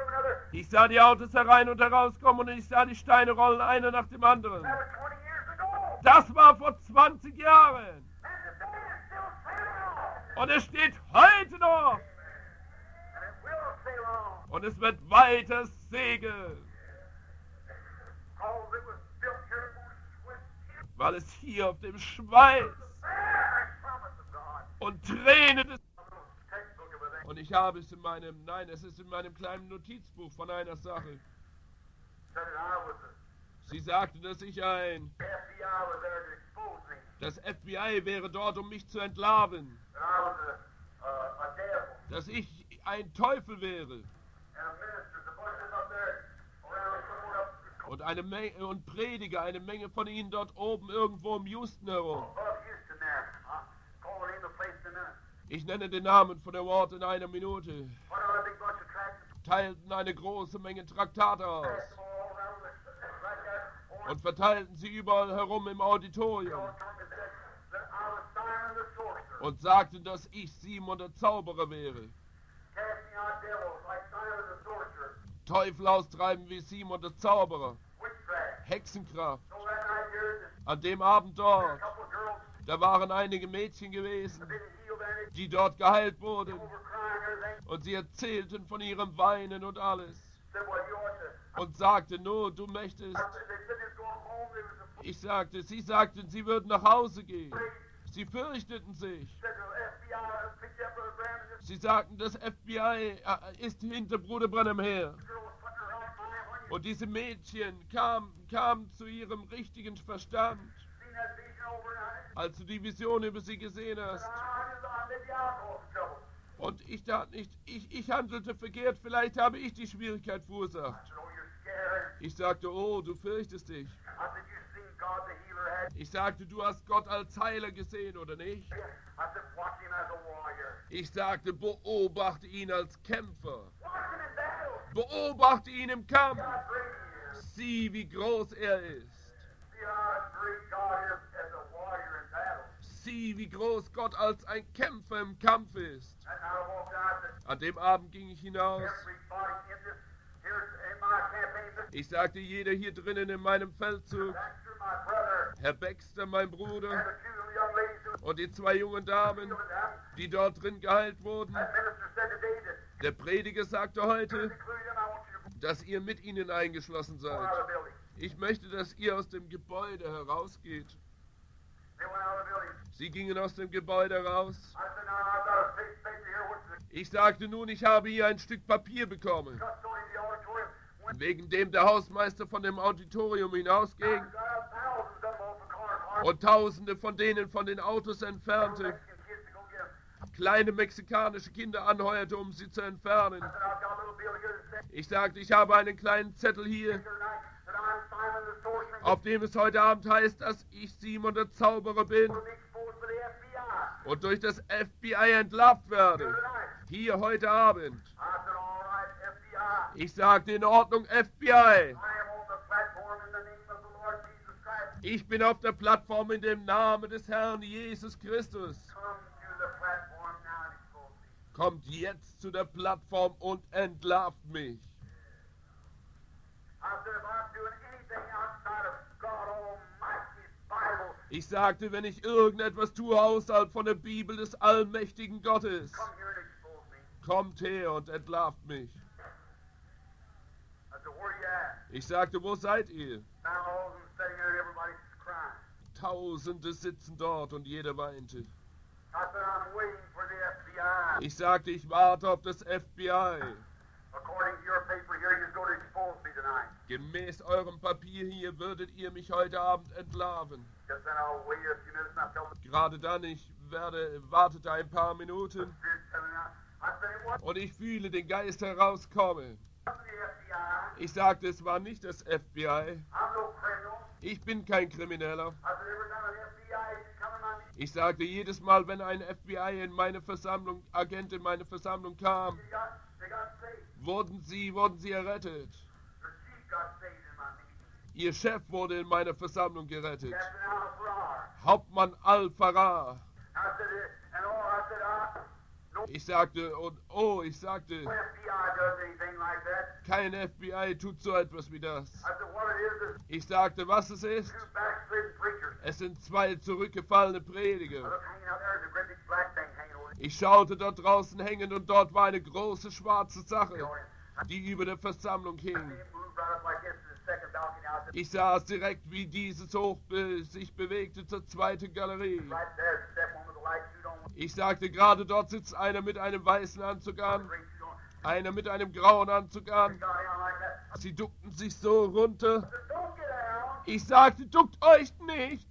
Ich sah die Autos herein und herauskommen und ich sah die Steine rollen, einer nach dem anderen. That was 20 years ago. Das war vor 20 Jahren. And today it's still sailing on. Und es steht heute noch. And it will sail on. Und es wird weiter segeln. Because it was built here with tears. Weil es hier auf dem Schweiß And promise of God. und Tränen ist. A little textbook of a thing. Und ich habe es in meinem, nein, es ist in meinem kleinen Notizbuch von einer Sache. Said that I was Sie sagte, dass ich ein, the FBI was there to expose me. das FBI wäre dort, um mich zu entlarven. That I was a devil. Dass ich ein Teufel wäre. And a minister, the bushes up there around somewhere up Und eine Menge, und Prediger, eine Menge von ihnen dort oben irgendwo im Houston herum. above Houston there. Calling in the place in there. Ich nenne den Namen von der Ort in einer Minute. Put on a big bunch of tracts. Teilten eine große Menge Traktate aus. Passed them all around right there. Und verteilten sie überall herum im Auditorium. All told me that I was Simon the sorcerer. Und sagten, dass ich Simon der Zauberer wäre. Casting out devils like Simon the sorcerer. Teufel austreiben wie Simon der Zauberer. Witchcraft. Hexenkraft. So that night here, An dem Abend a dort, couple of girls da waren einige Mädchen gewesen, that didn't heal that. die dort geheilt wurden. Over crying and everything. Und sie erzählten von ihrem Weinen und alles. Said, well, you ought to. Und sagten, no, du möchtest. They said they was going home. They was Ich sagte, sie sagten, sie würden nach Hause gehen. Sie fürchteten sich. said the FBI picked up Brother Branham and this Sie sagten, das FBI ist hinter Bruder Branham her. girl was putting her right mind when you Und diese Mädchen kamen zu ihrem richtigen Verstand, seen that vision overnight. als du die Vision über sie gesehen hast. Maybe I'll cause some trouble. Und ich tat nicht, ich handelte verkehrt, vielleicht habe ich die Schwierigkeit verursacht. I said, oh, you're scared. Ich sagte, oh, du fürchtest dich. I said, you've seen God the healer had. Ich sagte, du hast Gott als Heiler gesehen, oder nicht? I said, watch him as a warrior. Ich sagte, beobachte ihn als Kämpfer. Watch him in battle. Beobachte ihn im Kampf. How great he is. Sieh, wie groß er ist. See how great God is as a warrior in battle. Sieh, wie groß Gott als ein Kämpfer im Kampf ist. And I walked out that An dem Abend ging ich hinaus. everybody in this, here's in my campaign, this Ich sagte, jeder hier drinnen in meinem Feldzug, Baxter, my brother, Herr Baxter, mein and Bruder, the two young ladies who und die zwei jungen Damen, healed them. die dort drin geheilt wurden. That minister said today that Der Prediger sagte heute, including them, I want you to dass ihr mit ihnen eingeschlossen go out seid. of the building. Ich möchte, dass ihr aus dem Gebäude herausgeht. They went out of the building. Sie gingen aus dem Gebäude raus. I said, now I've got a piece of paper here, which is Ich sagte nun, ich habe hier ein Stück Papier bekommen, the custodian of the auditorium. When wegen dem der Hausmeister von dem Auditorium hinausging I got thousands of them off the cars, und Tausende von denen von den Autos entfernte, Mexican kids to go get them. kleine mexikanische Kinder anheuerte, um sie zu entfernen. I said, I've got a little bill here that says Ich sagte, ich habe einen kleinen Zettel hier, tonight that I'm Simon the sorcerer. auf dem es heute Abend heißt, dass ich Simon der Zauberer bin Will be exposed by the FBI. und durch das FBI entlarvt werde. Tonight. Hier heute Abend. I said, all right, FBI. Ich sagte, in Ordnung, FBI. I am on the platform in the name of the Lord Jesus Christ. Ich bin auf der Plattform in dem Namen des Herrn Jesus Christus. Come to the platform now and expose me. Kommt jetzt zu der Plattform und entlarvt mich. I said, if I'm doing anything outside of God Almighty's Bible, Ich sagte, wenn ich irgendetwas tue außerhalb von der Bibel des allmächtigen Gottes, come here and expose me. kommt her und entlarvt mich. I said, where are you at? Ich sagte, wo seid ihr? Found all of them sitting there, everybody's crying. Tausende sitzen dort und jeder weinte. I said, I'm waiting for the FBI. Ich sagte, ich warte auf das FBI. According to your paper here, you're going to expose me tonight. Gemäß eurem Papier hier würdet ihr mich heute Abend entlarven. Just then I'll wait a few minutes and I felt the Gerade dann, ich wartete ein paar Minuten Spirit telling me. I said, it wasn't und ich fühle den Geist herauskommen. the FBI. Ich sagte, es war nicht das FBI. I'm no criminal. Ich bin kein Krimineller. I said, every time an FBI agent come in my meeting, Ich sagte, jedes Mal, wenn ein FBI in meine Versammlung, Agent in meine Versammlung kam, they got saved. wurden sie errettet. The chief got saved in my meeting. Ihr Chef wurde in meiner Versammlung gerettet. Captain Al-Farrar. Hauptmann Al-Farrar. I said, and all I said, Ich sagte, und oh, ich sagte, No FBI does anything like that. kein FBI tut so etwas wie das. I said, what it is Ich sagte, was es ist? two backslidden preachers. Es sind zwei zurückgefallene I Prediger. look hanging out there, there's a great big black thing hanging over Ich schaute dort draußen hängen und dort war eine große schwarze Sache, the audience. die über der Versammlung I hing. see him move right up like this to the second balcony. I said, Ich sah es direkt, wie dieses sich bewegte zur zweiten Galerie. right there's that one with the white suit on. Ich sagte, gerade dort sitzt einer mit einem weißen Anzug an, Great suit on. einer mit einem grauen Anzug an. Got down like that. Sie duckten sich so runter. I said, don't get down. Ich sagte, duckt euch nicht.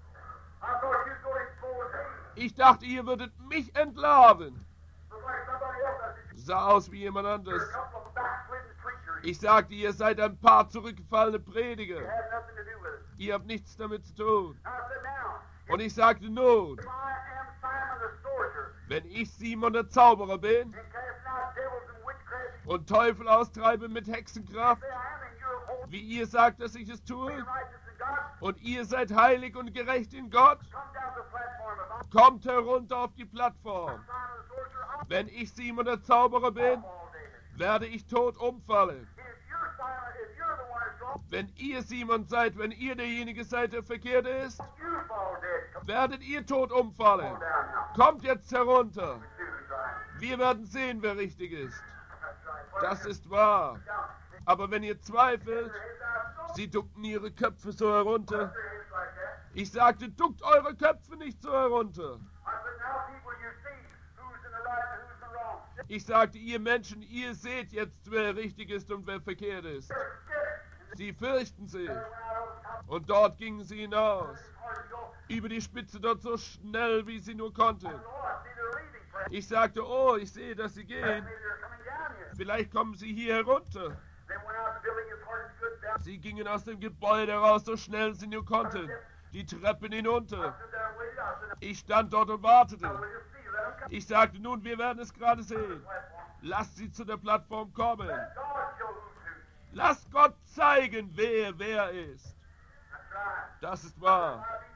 I thought you was going to expose me. Ich dachte, ihr würdet mich entlarven. Looked like somebody else. I said, Sah aus wie jemand you're anderes. a couple of backslidden preachers. Ich sagte, ihr seid ein paar zurückgefallene You Prediger. have nothing to do with it. Ihr habt nichts damit zu tun. I said, now, Und ich sagte, nun, if I am Simon the sorcerer, wenn ich Simon der Zauberer bin and cast out devils and witchcraft, und Teufel austreibe mit Hexenkraft, say I am, and you're holy, wie ihr sagt, dass ich es tue, and righteous in God, und ihr seid heilig und gerecht in Gott, come down to the platform. If I'm kommt herunter auf die Plattform. Simon the sorcerer, I'll Wenn ich Simon der Zauberer bin, fall, David. werde ich tot umfallen. If you're Simon, if you're the one that's wrong, Wenn ihr Simon seid, wenn ihr derjenige seid, der verkehrt ist, you fall dead. Come werdet ihr tot umfallen. down now. Kommt jetzt herunter. Dude's right. Wir werden sehen, wer richtig ist. That's right. Das ist wahr. Down. Aber wenn ihr zweifelt, Their heads out, so sie duckten ihre Köpfe so herunter. their heads like that. Ich sagte, duckt eure Köpfe nicht so herunter. I said, now people, you see who's in the right and who's in the wrong. Ich sagte, ihr Menschen, ihr seht jetzt, wer richtig ist und wer verkehrt ist. They're scared. Sie fürchten sich. They went out over the top Und dort gingen sie hinaus. of the hard to go. Über die Spitze dort so schnell, wie sie nur konnten. Oh, I see they're leaving, friend. Ich sagte, oh, ich sehe, dass sie Maybe gehen. they're coming down here. Vielleicht kommen sie hier herunter. They went out the building as hard as good down. Sie gingen aus dem Gebäude raus, so schnell sie nur konnten. Die Treppen I hinunter. stood there and waited. I said, Ich stand dort und now wartete. we'll just see. Let them come Ich sagte, nun, wir werden es gerade to the sehen. platform. Lasst sie zu der Plattform kommen. Let God show who's who. Lasst Gott zeigen, wer ist. That's right. Das ist If wahr. I be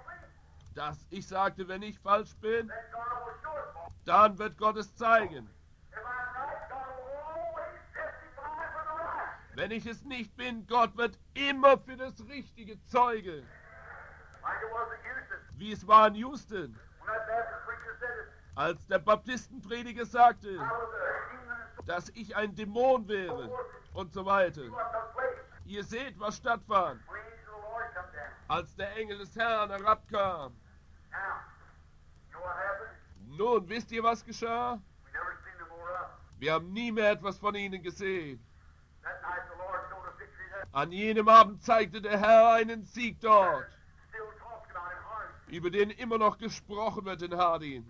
false, Ich sagte, wenn ich falsch bin, then God will show it false. dann wird Gott es zeigen. If I'm right, God will always testify for the right. Wenn ich es nicht bin, Gott wird immer für das Richtige zeugen. Like it was at Houston. Wie es war in Houston, When that Baptist preacher said it, als der Baptistenprediger sagte, I was a demon and dass ich ein Dämon wäre und so weiter. so what took place. Ihr seht, was stattfand, When the angel of the Lord come down. als der Engel des Herrn herabkam. Now, you know what happened? Nun, wisst ihr, was geschah? We never seen them more up. Wir haben nie mehr etwas von ihnen gesehen. That night the Lord showed a victory there. An jenem Abend zeigte der Herr einen Sieg dort, Still talked about in Hardin. über den immer noch gesprochen wird in Hardin.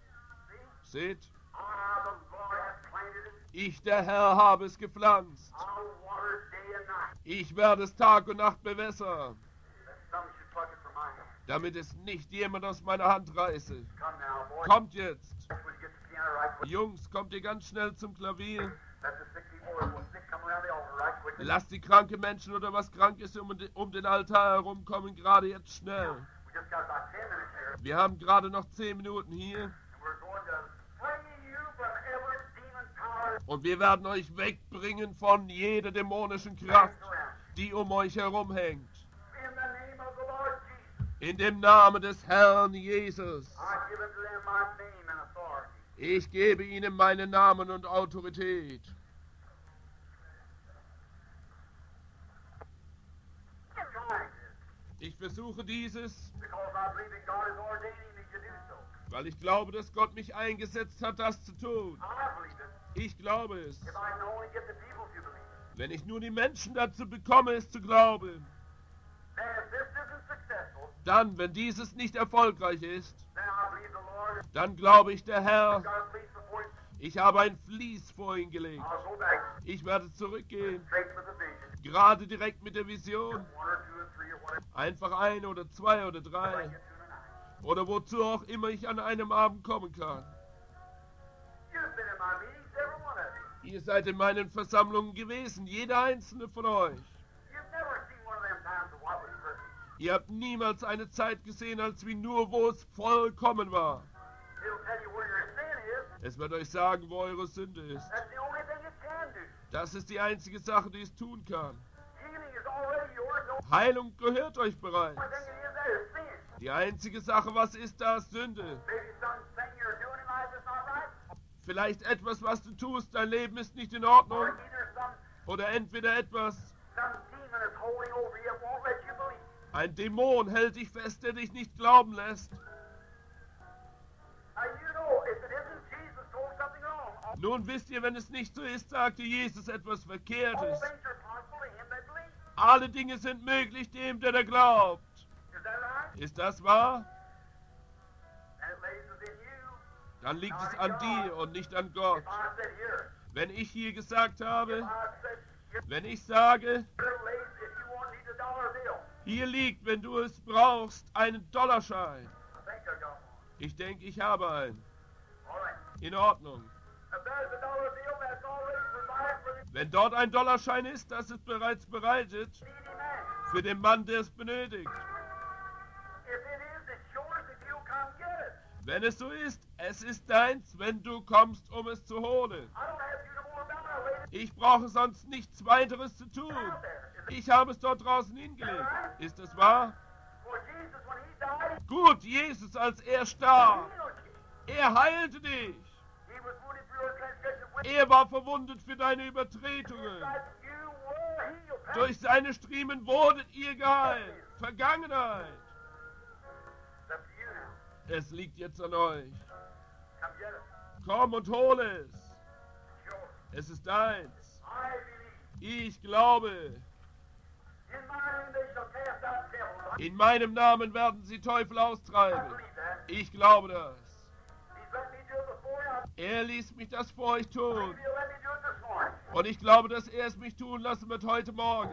See? Seht, I, the Lord, have planted it. ich, der Herr, habe es gepflanzt. I'll water it day and night. Ich werde es Tag und Nacht bewässern, That some should pluck it from my hand. damit es nicht jemand aus meiner Hand reiße. Come now, boy. Kommt jetzt. When you get the piano right quick. Jungs, kommt ihr ganz schnell zum Klavier. Let the sick people that will sick come around the altar right quick. Lasst die kranken Menschen oder was krank ist um den Altar herumkommen, gerade jetzt schnell. We just got about 10 minutes here. Wir haben gerade noch 10 Minuten hier And we're going to free you from every demon power und wir werden euch wegbringen von jeder dämonischen that's Kraft, around. die um euch herumhängt. In the name of the Lord Jesus, In dem Namen des Herrn Jesus. I give unto them my name and authority. Ich gebe ihnen meinen Namen und Autorität. I'm trying this Ich versuche dieses, because I believe that God is ordaining me to do so. weil ich glaube, dass Gott mich eingesetzt hat, das zu tun. I believe it. Ich glaube es. If I can only get the people to believe it. Wenn ich nur die Menschen dazu bekomme, es zu glauben, Then if this isn't successful, dann, wenn dieses nicht erfolgreich ist, then I believe the Lord has dann glaube ich, der Herr, got a place before him. ich habe ein Vlies vor ihn gelegt. I'll go back Ich werde zurückgehen, straight with the vision. gerade direkt mit der Vision. 1 or 2 or 3 or whatever Einfach ein oder zwei oder I drei. get to tonight. Oder wozu auch immer ich an einem Abend kommen kann. You've been in my meetings, every one of you. Ihr seid in meinen Versammlungen gewesen, jeder einzelne von euch. You've never seen one of them times of what was perfect. Ihr habt niemals eine Zeit gesehen, als wie nur wo es vollkommen war. It'll tell you where your sin is Es wird euch sagen, wo eure Sünde ist. That's the only thing it can do. Das ist die einzige Sache, die es tun kann. Healing is already yours. The Heilung gehört euch bereits. only thing it is there is sin. Die einzige Sache, was ist da, ist Sünde. Maybe something you're doing in life is not right. Vielleicht etwas, was du tust, dein Leben ist nicht in Or Ordnung. either Oder entweder etwas, some demon is holding over you and won't let you believe. ein Dämon hält dich fest, der dich nicht glauben lässt. Now you know, if it isn't Jesus told something wrong, Nun wisst ihr, wenn es nicht so ist, sagte Jesus etwas all Verkehrtes. things are possible to him that believes. Alle Dinge sind möglich dem, der da glaubt. Is that right? Ist das wahr? And it lays within you. Dann liegt es an dir und nicht an Gott. If I said here, Wenn ich hier gesagt habe, I said here, wenn ich sage, here lays if you want need a dollar bill. hier liegt, wenn du es brauchst, einen Dollarschein. I think I got one. Ich denke, ich habe einen. All right. In Ordnung. If there's a dollar bill that's already provided for the Wenn dort ein Dollarschein ist, das ist bereits bereitet needy man. für den Mann, der es benötigt. If it is, it's yours if you'll come get it. Wenn es so ist, es ist deins, wenn du kommst, um es zu holen. I don't have to do no more about it. I laid it Ich brauche sonst nichts weiteres zu tun. out there. Is it Ich habe es dort draußen hingelegt. Ist das wahr? for Jesus when he died? Gut, Jesus, als er He starb, healed you. er heilte dich. He was wounded for your transgression. With Er war verwundet für deine Übertretungen. stripes you were healed. Durch seine Striemen wurdet ihr geheilt. Vergangenheit. It's up to you now. Es liegt jetzt an euch. Come get it. Komm und hol es. It's yours. Es ist deins. I believe. Ich glaube. In my name they shall cast out devils. In meinem Namen werden sie Teufel I austreiben. believe that. Ich glaube das. He's let me do it before. I Er ließ mich das vor euch tun. believe he'll let me do it this morning. Und ich glaube, dass er es mich tun lassen wird heute Morgen.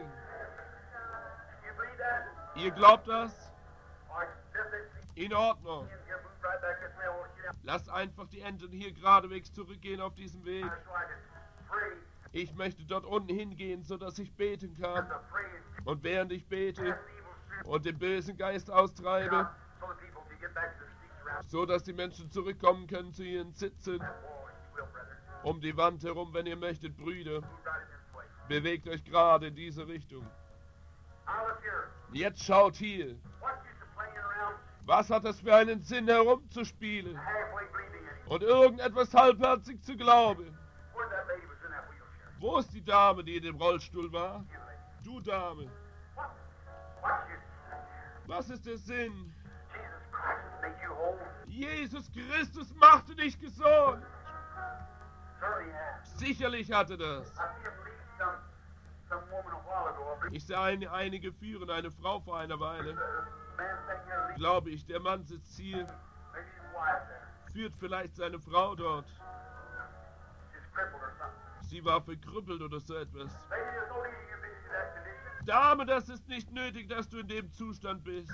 You believe that? Ihr glaubt das? All right. This is In Ordnung. you move right back this way. I want you down. Lasst einfach die Enten hier geradewegs zurückgehen auf diesem Weg. Just so I can pray. Ich möchte dort unten hingehen, sodass ich beten kann. As I pray and Und während ich bete cast the evil spirit und den bösen Geist austreibe, out so the people can get back to their seats around so dass die Menschen zurückkommen können zu ihren Sitzen, that wall, if you will, brother. um die Wand herum, wenn ihr möchtet, Brüder. Move right in this way. Bewegt euch gerade in diese Richtung. Now look here. Jetzt schaut hier. What's use of playing around Was hat es für einen Sinn, herumzuspielen halfway believing anymore? und irgendetwas halbherzig zu glauben? Where'd that lady was in that wheelchair? Wo ist die Dame, die in dem Rollstuhl war? You lady. Du Dame. What's use? Was ist der Sinn? Jesus Christ made you whole. Jesus Christus machte dich gesund. Certainly has. Sicherlich hatte das. I see him lead some woman a while ago. I believe Ich sah einige führen, eine Frau vor einer Weile. the man sitting here leading. Glaube ich, der Mann sitzt hier, Maybe his wife there. führt vielleicht seine Frau dort. She's crippled or something. Sie war verkrüppelt oder so etwas. Maybe there's no need you being in that condition. Dame, das ist nicht nötig, dass du in dem Zustand bist.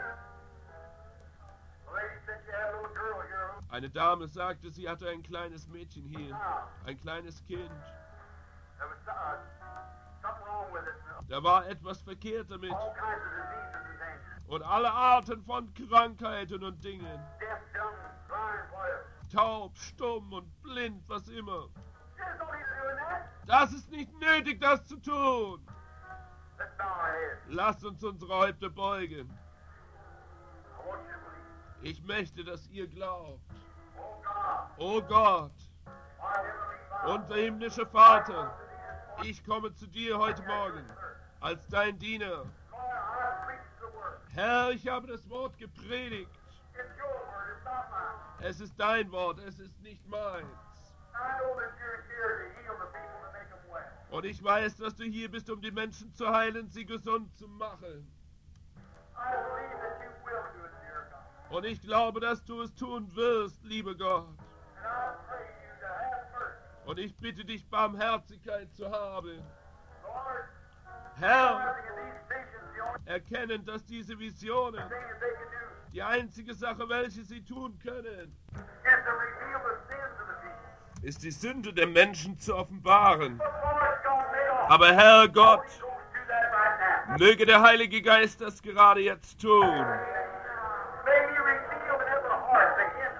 The lady said she had a little girl here. Eine Dame sagte, sie hatte ein kleines Mädchen hier. Now, Ein kleines Kind. there was something wrong with it. Da war etwas verkehrt damit. All kinds of diseases and things. Und alle Arten von Krankheiten und Dingen. Deaf, dumb, blind, whatever. Taub, stumm und blind, was immer. There's no need of doing that. Das ist nicht nötig, das zu tun. Let's bow our heads. Lasst uns unsere Häupter beugen. I want you to believe. Ich möchte, dass ihr glaubt. Oh God, O Gott, our heavenly Father. unser himmlischer Vater, ich komme zu dir heute Morgen als dein Diener. Lord, I preach the word. Herr, ich habe das Wort gepredigt. It's your word, it's not mine. Es ist dein Wort, es ist nicht meins. I know that you're here to heal the people to make them well. Und ich weiß, dass du hier bist, um die Menschen zu heilen, sie gesund zu machen. I believe that you will do it, dear God. Und ich glaube, dass du es tun wirst, lieber Gott. And I pray you to have mercy. Und ich bitte dich, Barmherzigkeit zu haben. Lord, Herr, nothing in these visions, the only erkennen, dass diese Visionen, thing that they can do die einzige Sache, welche sie tun können, is to reveal the sins of the people. ist die Sünde der Menschen zu offenbaren. But Lord God, may all Aber Herr Gott, Holy Ghost do that right now. möge der Heilige Geist das gerade jetzt tun. May you reveal in every heart the hindrance.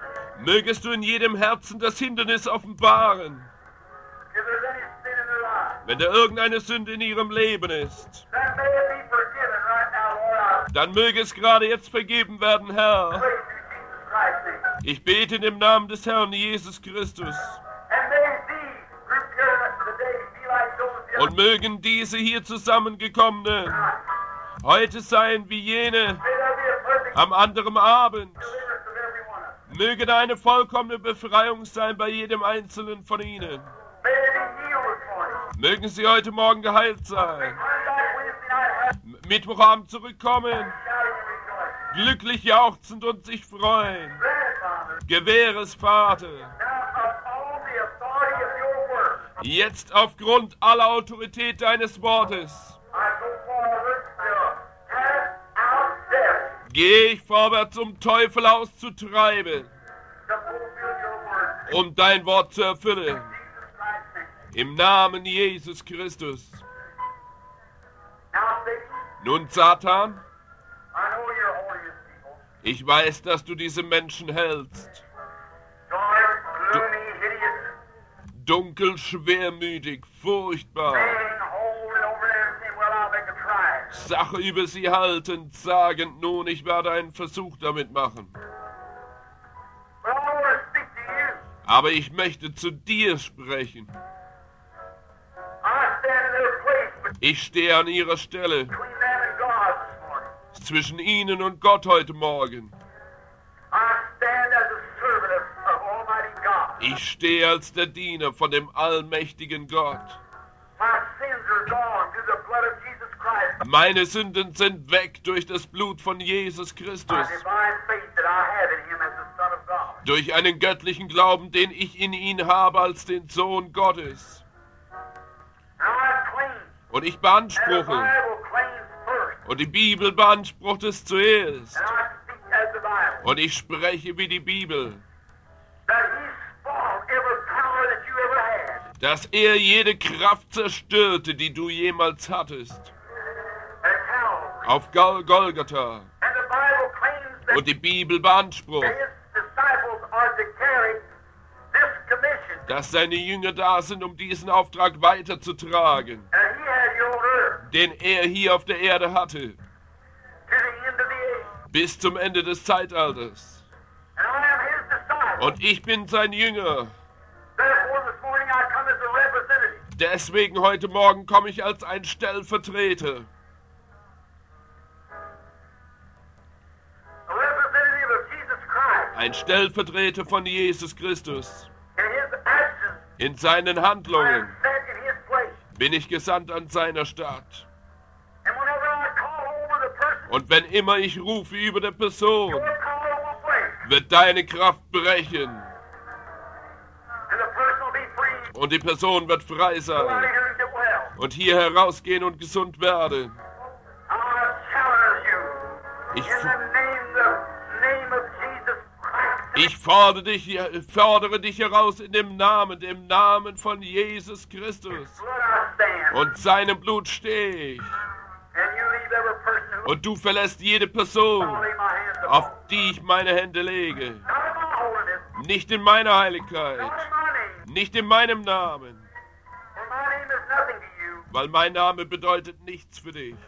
Mögest du in jedem Herzen das Hindernis offenbaren, If there's any sin in their life, wenn da irgendeine Sünde in ihrem Leben ist. then may it be forgiven right now, Lord. I Dann möge es gerade jetzt vergeben werden, Herr. praise you, Jesus Christ. name. Ich bete in dem Namen des Herrn Jesus Christus. And may these group here today be like those the Und mögen diese hier zusammengekommenen heute sein wie jene May there be a perfect am anderen Abend. deliverance of every one of them. Möge da eine vollkommene Befreiung sein bei jedem Einzelnen von ihnen. May they be healed this morning. Mögen sie heute Morgen geheilt sein. Come back Wednesday night happy, Mittwochabend zurückkommen, shouting and rejoicing. glücklich jauchzend und sich freuen. Grant it, Father. Gewähre es, Vater. Now, upon the authority of your word, Jetzt aufgrund aller Autorität deines Wortes I go forward to cast out death, gehe ich vorwärts, um Teufel auszutreiben, to fulfill your word. um dein Wort zu erfüllen. Jesus Christ's name. Im Namen Jesus Christus. Now, Satan, Nun, Satan, I know you're holding his people. ich weiß, dass du diese Menschen hältst. Dark, gloomy, hideous, Dunkel, schwermütig, furchtbar. saying, holding over there and saying, well, I'll make a try. Sache über sie haltend, sagend, nun, ich werde einen Versuch damit machen. But I want to speak to you. Aber ich möchte zu dir sprechen. I stand in their place Ich stehe an ihrer Stelle, between them and God this morning. zwischen ihnen und Gott heute Morgen. I stand as a servant of Almighty God. Ich stehe als der Diener von dem allmächtigen Gott. My sins are gone through the blood of Jesus Christ. Meine Sünden sind weg durch das Blut von Jesus My Christus. divine faith that I have in Him as the Son of God. Durch einen göttlichen Glauben, den ich in ihn habe als den Sohn Gottes. And I claim, Und ich and the beanspruche, Bible claims first, und die Bibel beansprucht es zuerst, and I speak as the Bible, und ich spreche wie die Bibel, that He spoiled every power that you ever had dass er jede Kraft zerstörte, die du jemals hattest, at Calvary. auf Golgatha. And the Bible claims that Und die Bibel beansprucht, His disciples are to carry this commission, dass seine Jünger da sind, um diesen Auftrag weiterzutragen, that He had here on earth den er hier auf der Erde hatte, to the end of the age. bis zum Ende des Zeitalters. And I am His disciple. Und ich bin sein Jünger. Therefore, this morning I come as a representative. Deswegen heute Morgen komme ich als ein Stellvertreter. A representative of Jesus Christ Ein Stellvertreter von Jesus Christus. in His actions. In seinen I Handlungen am sent in His place. bin ich gesandt an seiner Stadt. And whenever I call over the person, Und wenn immer ich rufe über der Person, your power will break. wird deine Kraft brechen. And the person will be free. Und die Person wird frei Go out sein. of here and get well. Und hier herausgehen und gesund werden. I challenge you. Ich, In the name of Jesus Christ. ich fordere dich heraus in dem Namen von Jesus Christus. Blood I stand. Und seinem Blut stehe ich. And you leave every person who Und du verlässt jede Person, I'll lay my hands auf upon. die ich meine Hände lege. Not in my holiness. Nicht in meiner Heiligkeit, Not in my name. nicht in meinem Namen, For my name is nothing to you. weil mein Name bedeutet nichts für dich.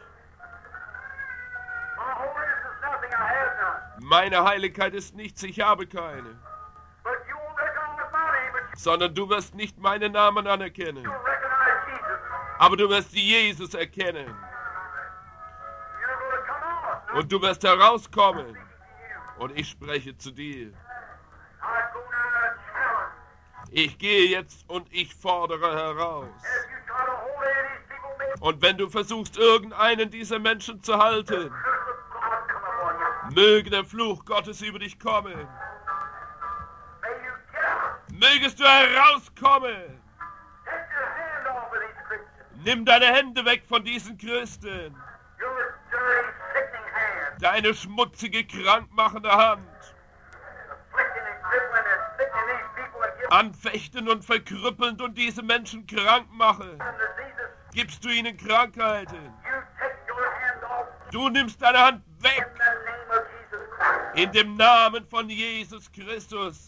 My holiness is nothing. I have none. Meine Heiligkeit ist nichts, ich habe keine. But you won't recognize my name, but Sondern du wirst nicht meinen Namen anerkennen, you'll recognize Jesus. aber du wirst Jesus erkennen. You're going to come out. Und du wirst herauskommen. To you. Und ich spreche zu dir. I go now and challenge. Ich gehe jetzt und ich fordere heraus. As you try to hold any of these people, may the Und wenn du versuchst, irgendeinen dieser Menschen zu halten, curse of God come upon you. möge der Fluch Gottes über dich kommen. May you get out. Mögest du herauskommen. Take your hand off of these Christians. Nimm deine Hände weg von diesen Christen. Your dirty, sickening hand. Deine schmutzige, krankmachende Hand. Afflicting and crippling and sickening these people and giving Anfechten und verkrüppelnd und diese Menschen krank machen. them diseases. Gibst du ihnen Krankheiten. You take your hand off Du nimmst deine Hand weg. in the name of Jesus Christ. In dem Namen von Jesus Christus.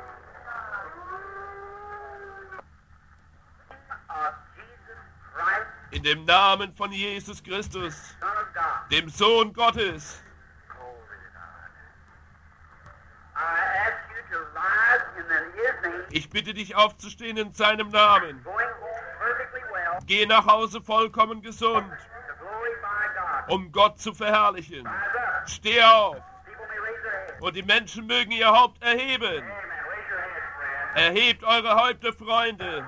Of Jesus Christ, In dem Namen von Jesus Christus, Son of God. dem Sohn Gottes. Glory to God. I ask you to rise in His name, Ich bitte dich aufzustehen in seinem Namen. going home perfectly well, Geh nach Hause vollkommen gesund, to glorify God. um Gott zu verherrlichen. Rise up. Steh auf People may raise their heads. und die Menschen mögen ihr Haupt erheben. Amen. Raise your heads, friend. Erhebt eure Häupter, Freunde.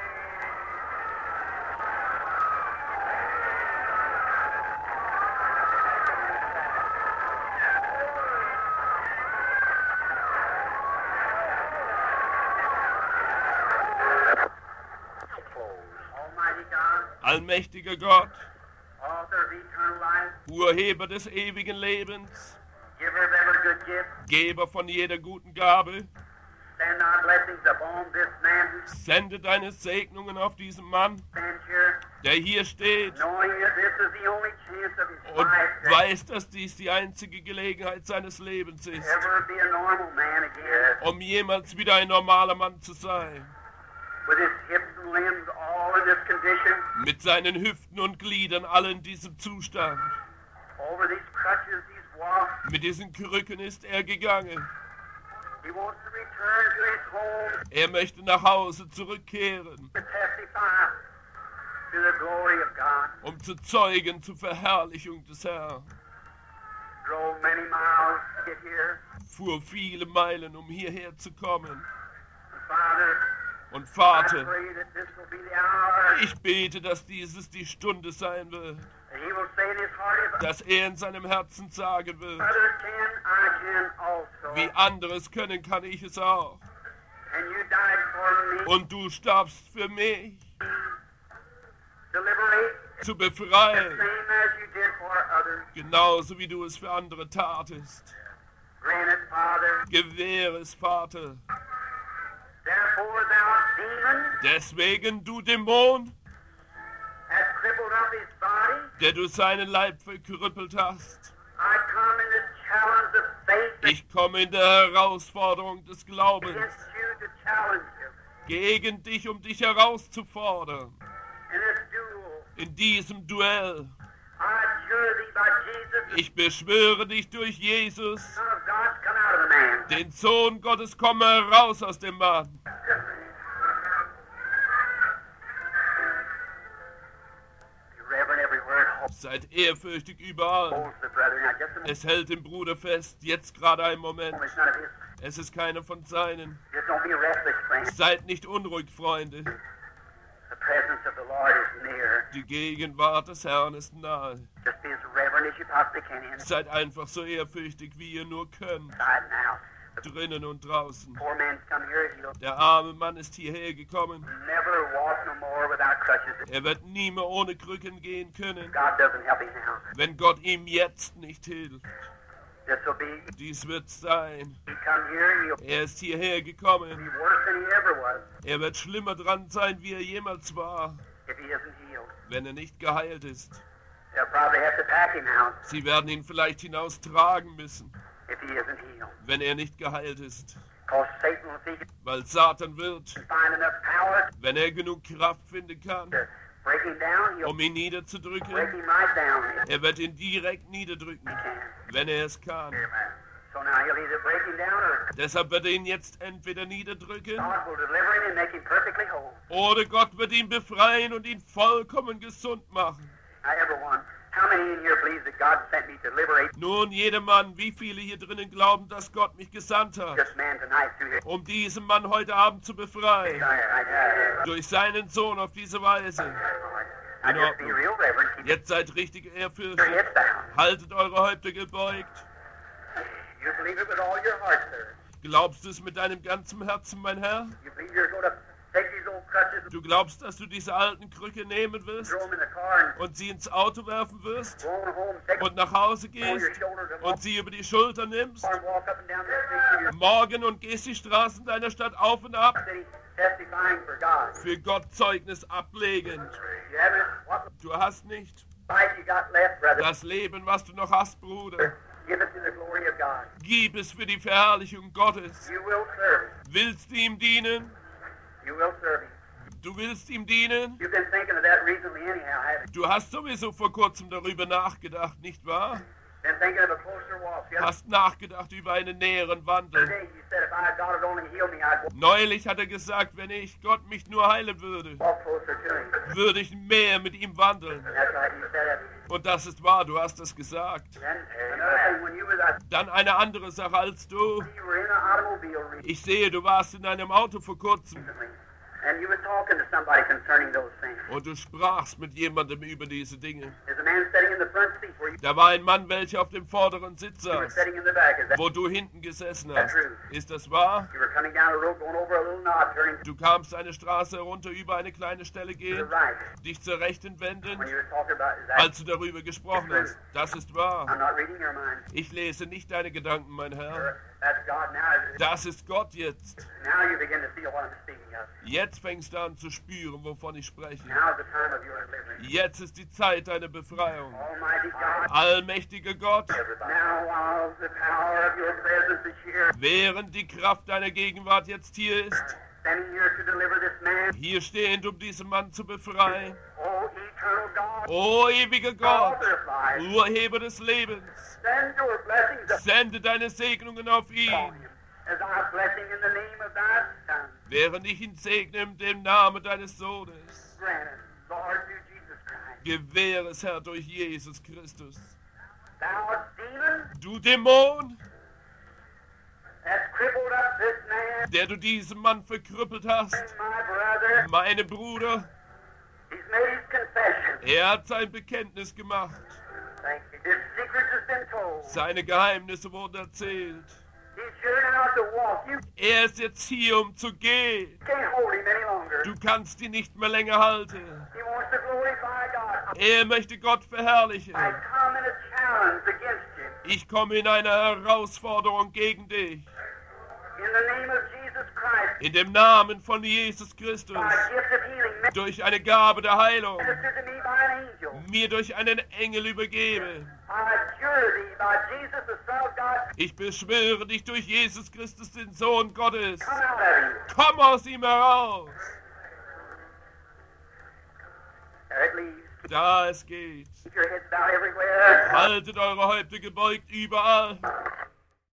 Almighty God, Allmächtiger Gott, author of eternal life, Urheber des ewigen Lebens, giver of every good gift, Geber von jeder guten Gabe, send thy blessings upon this man who sende deine Segnungen auf diesen Mann, stands here, der hier steht knowing that this is the only chance of his und life to weiß, dass dies die einzige Gelegenheit seines Lebens ist, ever be a normal man again, um jemals wieder ein normaler Mann zu sein. with his hips and limbs all in this condition, Mit seinen Hüften und Gliedern alle in diesem Zustand. over these crutches he's walked. Mit diesen Krücken ist er gegangen. He wants to return to his home Er möchte nach Hause zurückkehren, to testify to the glory of God. um zu zeugen zur Verherrlichung des Herrn. Drove many miles to get here. Fuhr viele Meilen, um hierher zu kommen. And Father, Und I Vater, pray that this will be the hour ich bete, dass dieses die Stunde sein wird, that he will say in his heart, if dass er in seinem Herzen sagen wird, others can, I can also. wie anderes können, kann ich es auch. And you died for me. Und du starbst für mich, To liberate zu the befreien, same as you did for others. genauso wie du es für andere tatest. Grant it, Father. Gewähre es, Vater. Therefore, thou demon Deswegen, du Dämon, hast crippled up his body. der du seinen Leib verkrüppelt hast. I come in the challenge of faith Ich komme in der Herausforderung des Glaubens against you to challenge him. gegen dich, um dich herauszufordern. In this duel, In diesem Duell. I adjure thee by Jesus, Ich beschwöre dich durch Jesus, the Son of God, come out of the man. den Sohn Gottes, komme heraus aus dem Mann. Be reverent every word. Seid ehrfürchtig überall. Holds the brethren. Now, just a moment. Es hält den Bruder fest, jetzt gerade ein Moment. It's none of his. Es ist keiner von seinen. Just don't be restless, friend. Seid nicht unruhig, Freunde. The presence of the Lord is near. Die Gegenwart des Herrn ist nahe. Just be as reverent as you possibly can inside Seid einfach so ehrfürchtig, wie ihr nur könnt. now. The Drinnen und draußen. poor man's come here. He'll Der arme Mann ist hierher gekommen. never walk no more without crutches. Er wird nie mehr ohne Krücken gehen können, God doesn't help him now. wenn Gott ihm jetzt nicht hilft. This will be, Dies wird sein. he come here, he'll Er ist hierher be gekommen. worse than he ever was Er wird schlimmer dran sein, wie er jemals war, if he isn't healed. wenn er nicht geheilt ist. They'll probably have to pack him out Sie werden ihn vielleicht hinaustragen müssen, if he isn't healed. wenn er nicht geheilt ist. Because Satan will see him Weil Satan wird, find enough power wenn er genug Kraft finden kann, to break him down. He'll um ihn break niederzudrücken, him right down if er wird ihn direkt niederdrücken, he can. wenn er es kann. So now he'll either break him down or Deshalb wird er ihn jetzt entweder niederdrücken, God will deliver him and make him perfectly whole. oder Gott wird ihn befreien und ihn vollkommen gesund machen. Now, everyone, how many in here believes that God sent me to liberate Nun, jedermann, wie viele hier drinnen glauben, dass Gott mich gesandt hat, this man tonight through this? um diesen Mann heute Abend zu befreien, I durch seinen Sohn auf diese Weise. just be real reverent. Keep Jetzt seid richtig your ehrfürchtig, heads down. haltet eure Häupter gebeugt. You believe it with all your heart, sir. Glaubst du es mit deinem ganzen Herzen, mein Herr? You believe you're going to take these old crutches and Du glaubst, dass du diese alten Krücke nehmen wirst throw them in the car and und sie ins Auto werfen wirst go on home, take und nach Hause them on your gehst shoulders and und sie über die Schulter nimmst, walk up and down the street of your morgen und gehst die Straßen deiner Stadt auf und ab, city testifying for God. für Gott Zeugnis ablegend. You haven't, what Du hast nicht life you got left, brother, das Leben, was du noch hast, Bruder. give it to the glory of God. Gib es für die Verherrlichung Gottes. You will serve him. Willst du ihm dienen? You will serve him. Du willst ihm dienen? You've been thinking of that recently anyhow, haven't Du hast sowieso vor kurzem darüber nachgedacht, nicht wahr? you? Been thinking of a closer walk. The other Hast nachgedacht über einen näheren Wandel. day you said if I God would only heal me, I'd Neulich hat er gesagt, wenn ich Gott mich nur heilen würde, walk closer to him. würde ich mehr mit ihm wandeln. That's right, you said it. Und das ist wahr, du hast es gesagt. Then another thing, when you was Dann eine andere Sache als du. you were in an automobile recently, Ich sehe, du warst in einem Auto vor kurzem and you were talking to somebody concerning those things. und du sprachst mit jemandem über diese Dinge. There's a man sitting in the front seat where you Da war ein Mann, welcher auf dem vorderen Sitz were saß, sitting in the back. Is that wo du hinten gesessen hast. Ist das wahr? you were coming down the road, going over a little knob, turning to Du kamst eine Straße herunter, über eine kleine Stelle the gehend, right. dich zur Rechten wendend, When you were talking about is that als du darüber gesprochen hast. Das ist wahr. I'm not reading your mind. Ich lese nicht deine Gedanken, mein Herr. That's God now. Das ist Gott jetzt. Now you begin to feel what I'm speaking of. Jetzt fängst du an zu spüren, wovon ich spreche. Now's the time of your deliverance. Jetzt ist die Zeit deiner Befreiung. Almighty God, Allmächtiger Gott, now while the power of your presence is here, während die Kraft deiner Gegenwart jetzt hier ist, standing here to deliver this man, hier stehend, um diesen Mann zu befreien. oh eternal God, O ewiger Gott, Author of life, Urheber des Lebens, send your blessings sende deine Segnungen auf upon ihn, him, as I blessing in the name of thy Son, während ich ihn segne in dem Namen deines Sohnes. grant it, Lord, through Jesus Christ. Gewähre es, Herr, durch Jesus Christus. Thou demon Du Dämon, that crippled up this man, der du diesen Mann verkrüppelt hast, my brother, meine Bruder, he's made his confession. er hat sein Bekenntnis gemacht. Thank you. His secret has been told. Seine Geheimnisse wurden erzählt. He's here now to walk. You Er ist jetzt hier, um zu gehen. can't hold him any longer. Du kannst ihn nicht mehr länger halten. He wants to glorify God. Er möchte Gott verherrlichen. I come in a challenge against you. Ich komme in eine Herausforderung gegen dich. In the name of Jesus Christ, In dem Namen von Jesus Christus. by gift of healing, Durch eine Gabe der Heilung. ministered to me by an angel. Mir durch einen Engel übergebe. I adjure thee by Jesus, the Son of God, Ich beschwöre dich durch Jesus Christus, den Sohn Gottes. come out of him. Komm aus ihm heraus. There it leaves. Da es geht. Keep your heads bowed everywhere. Haltet eure Häupter gebeugt überall.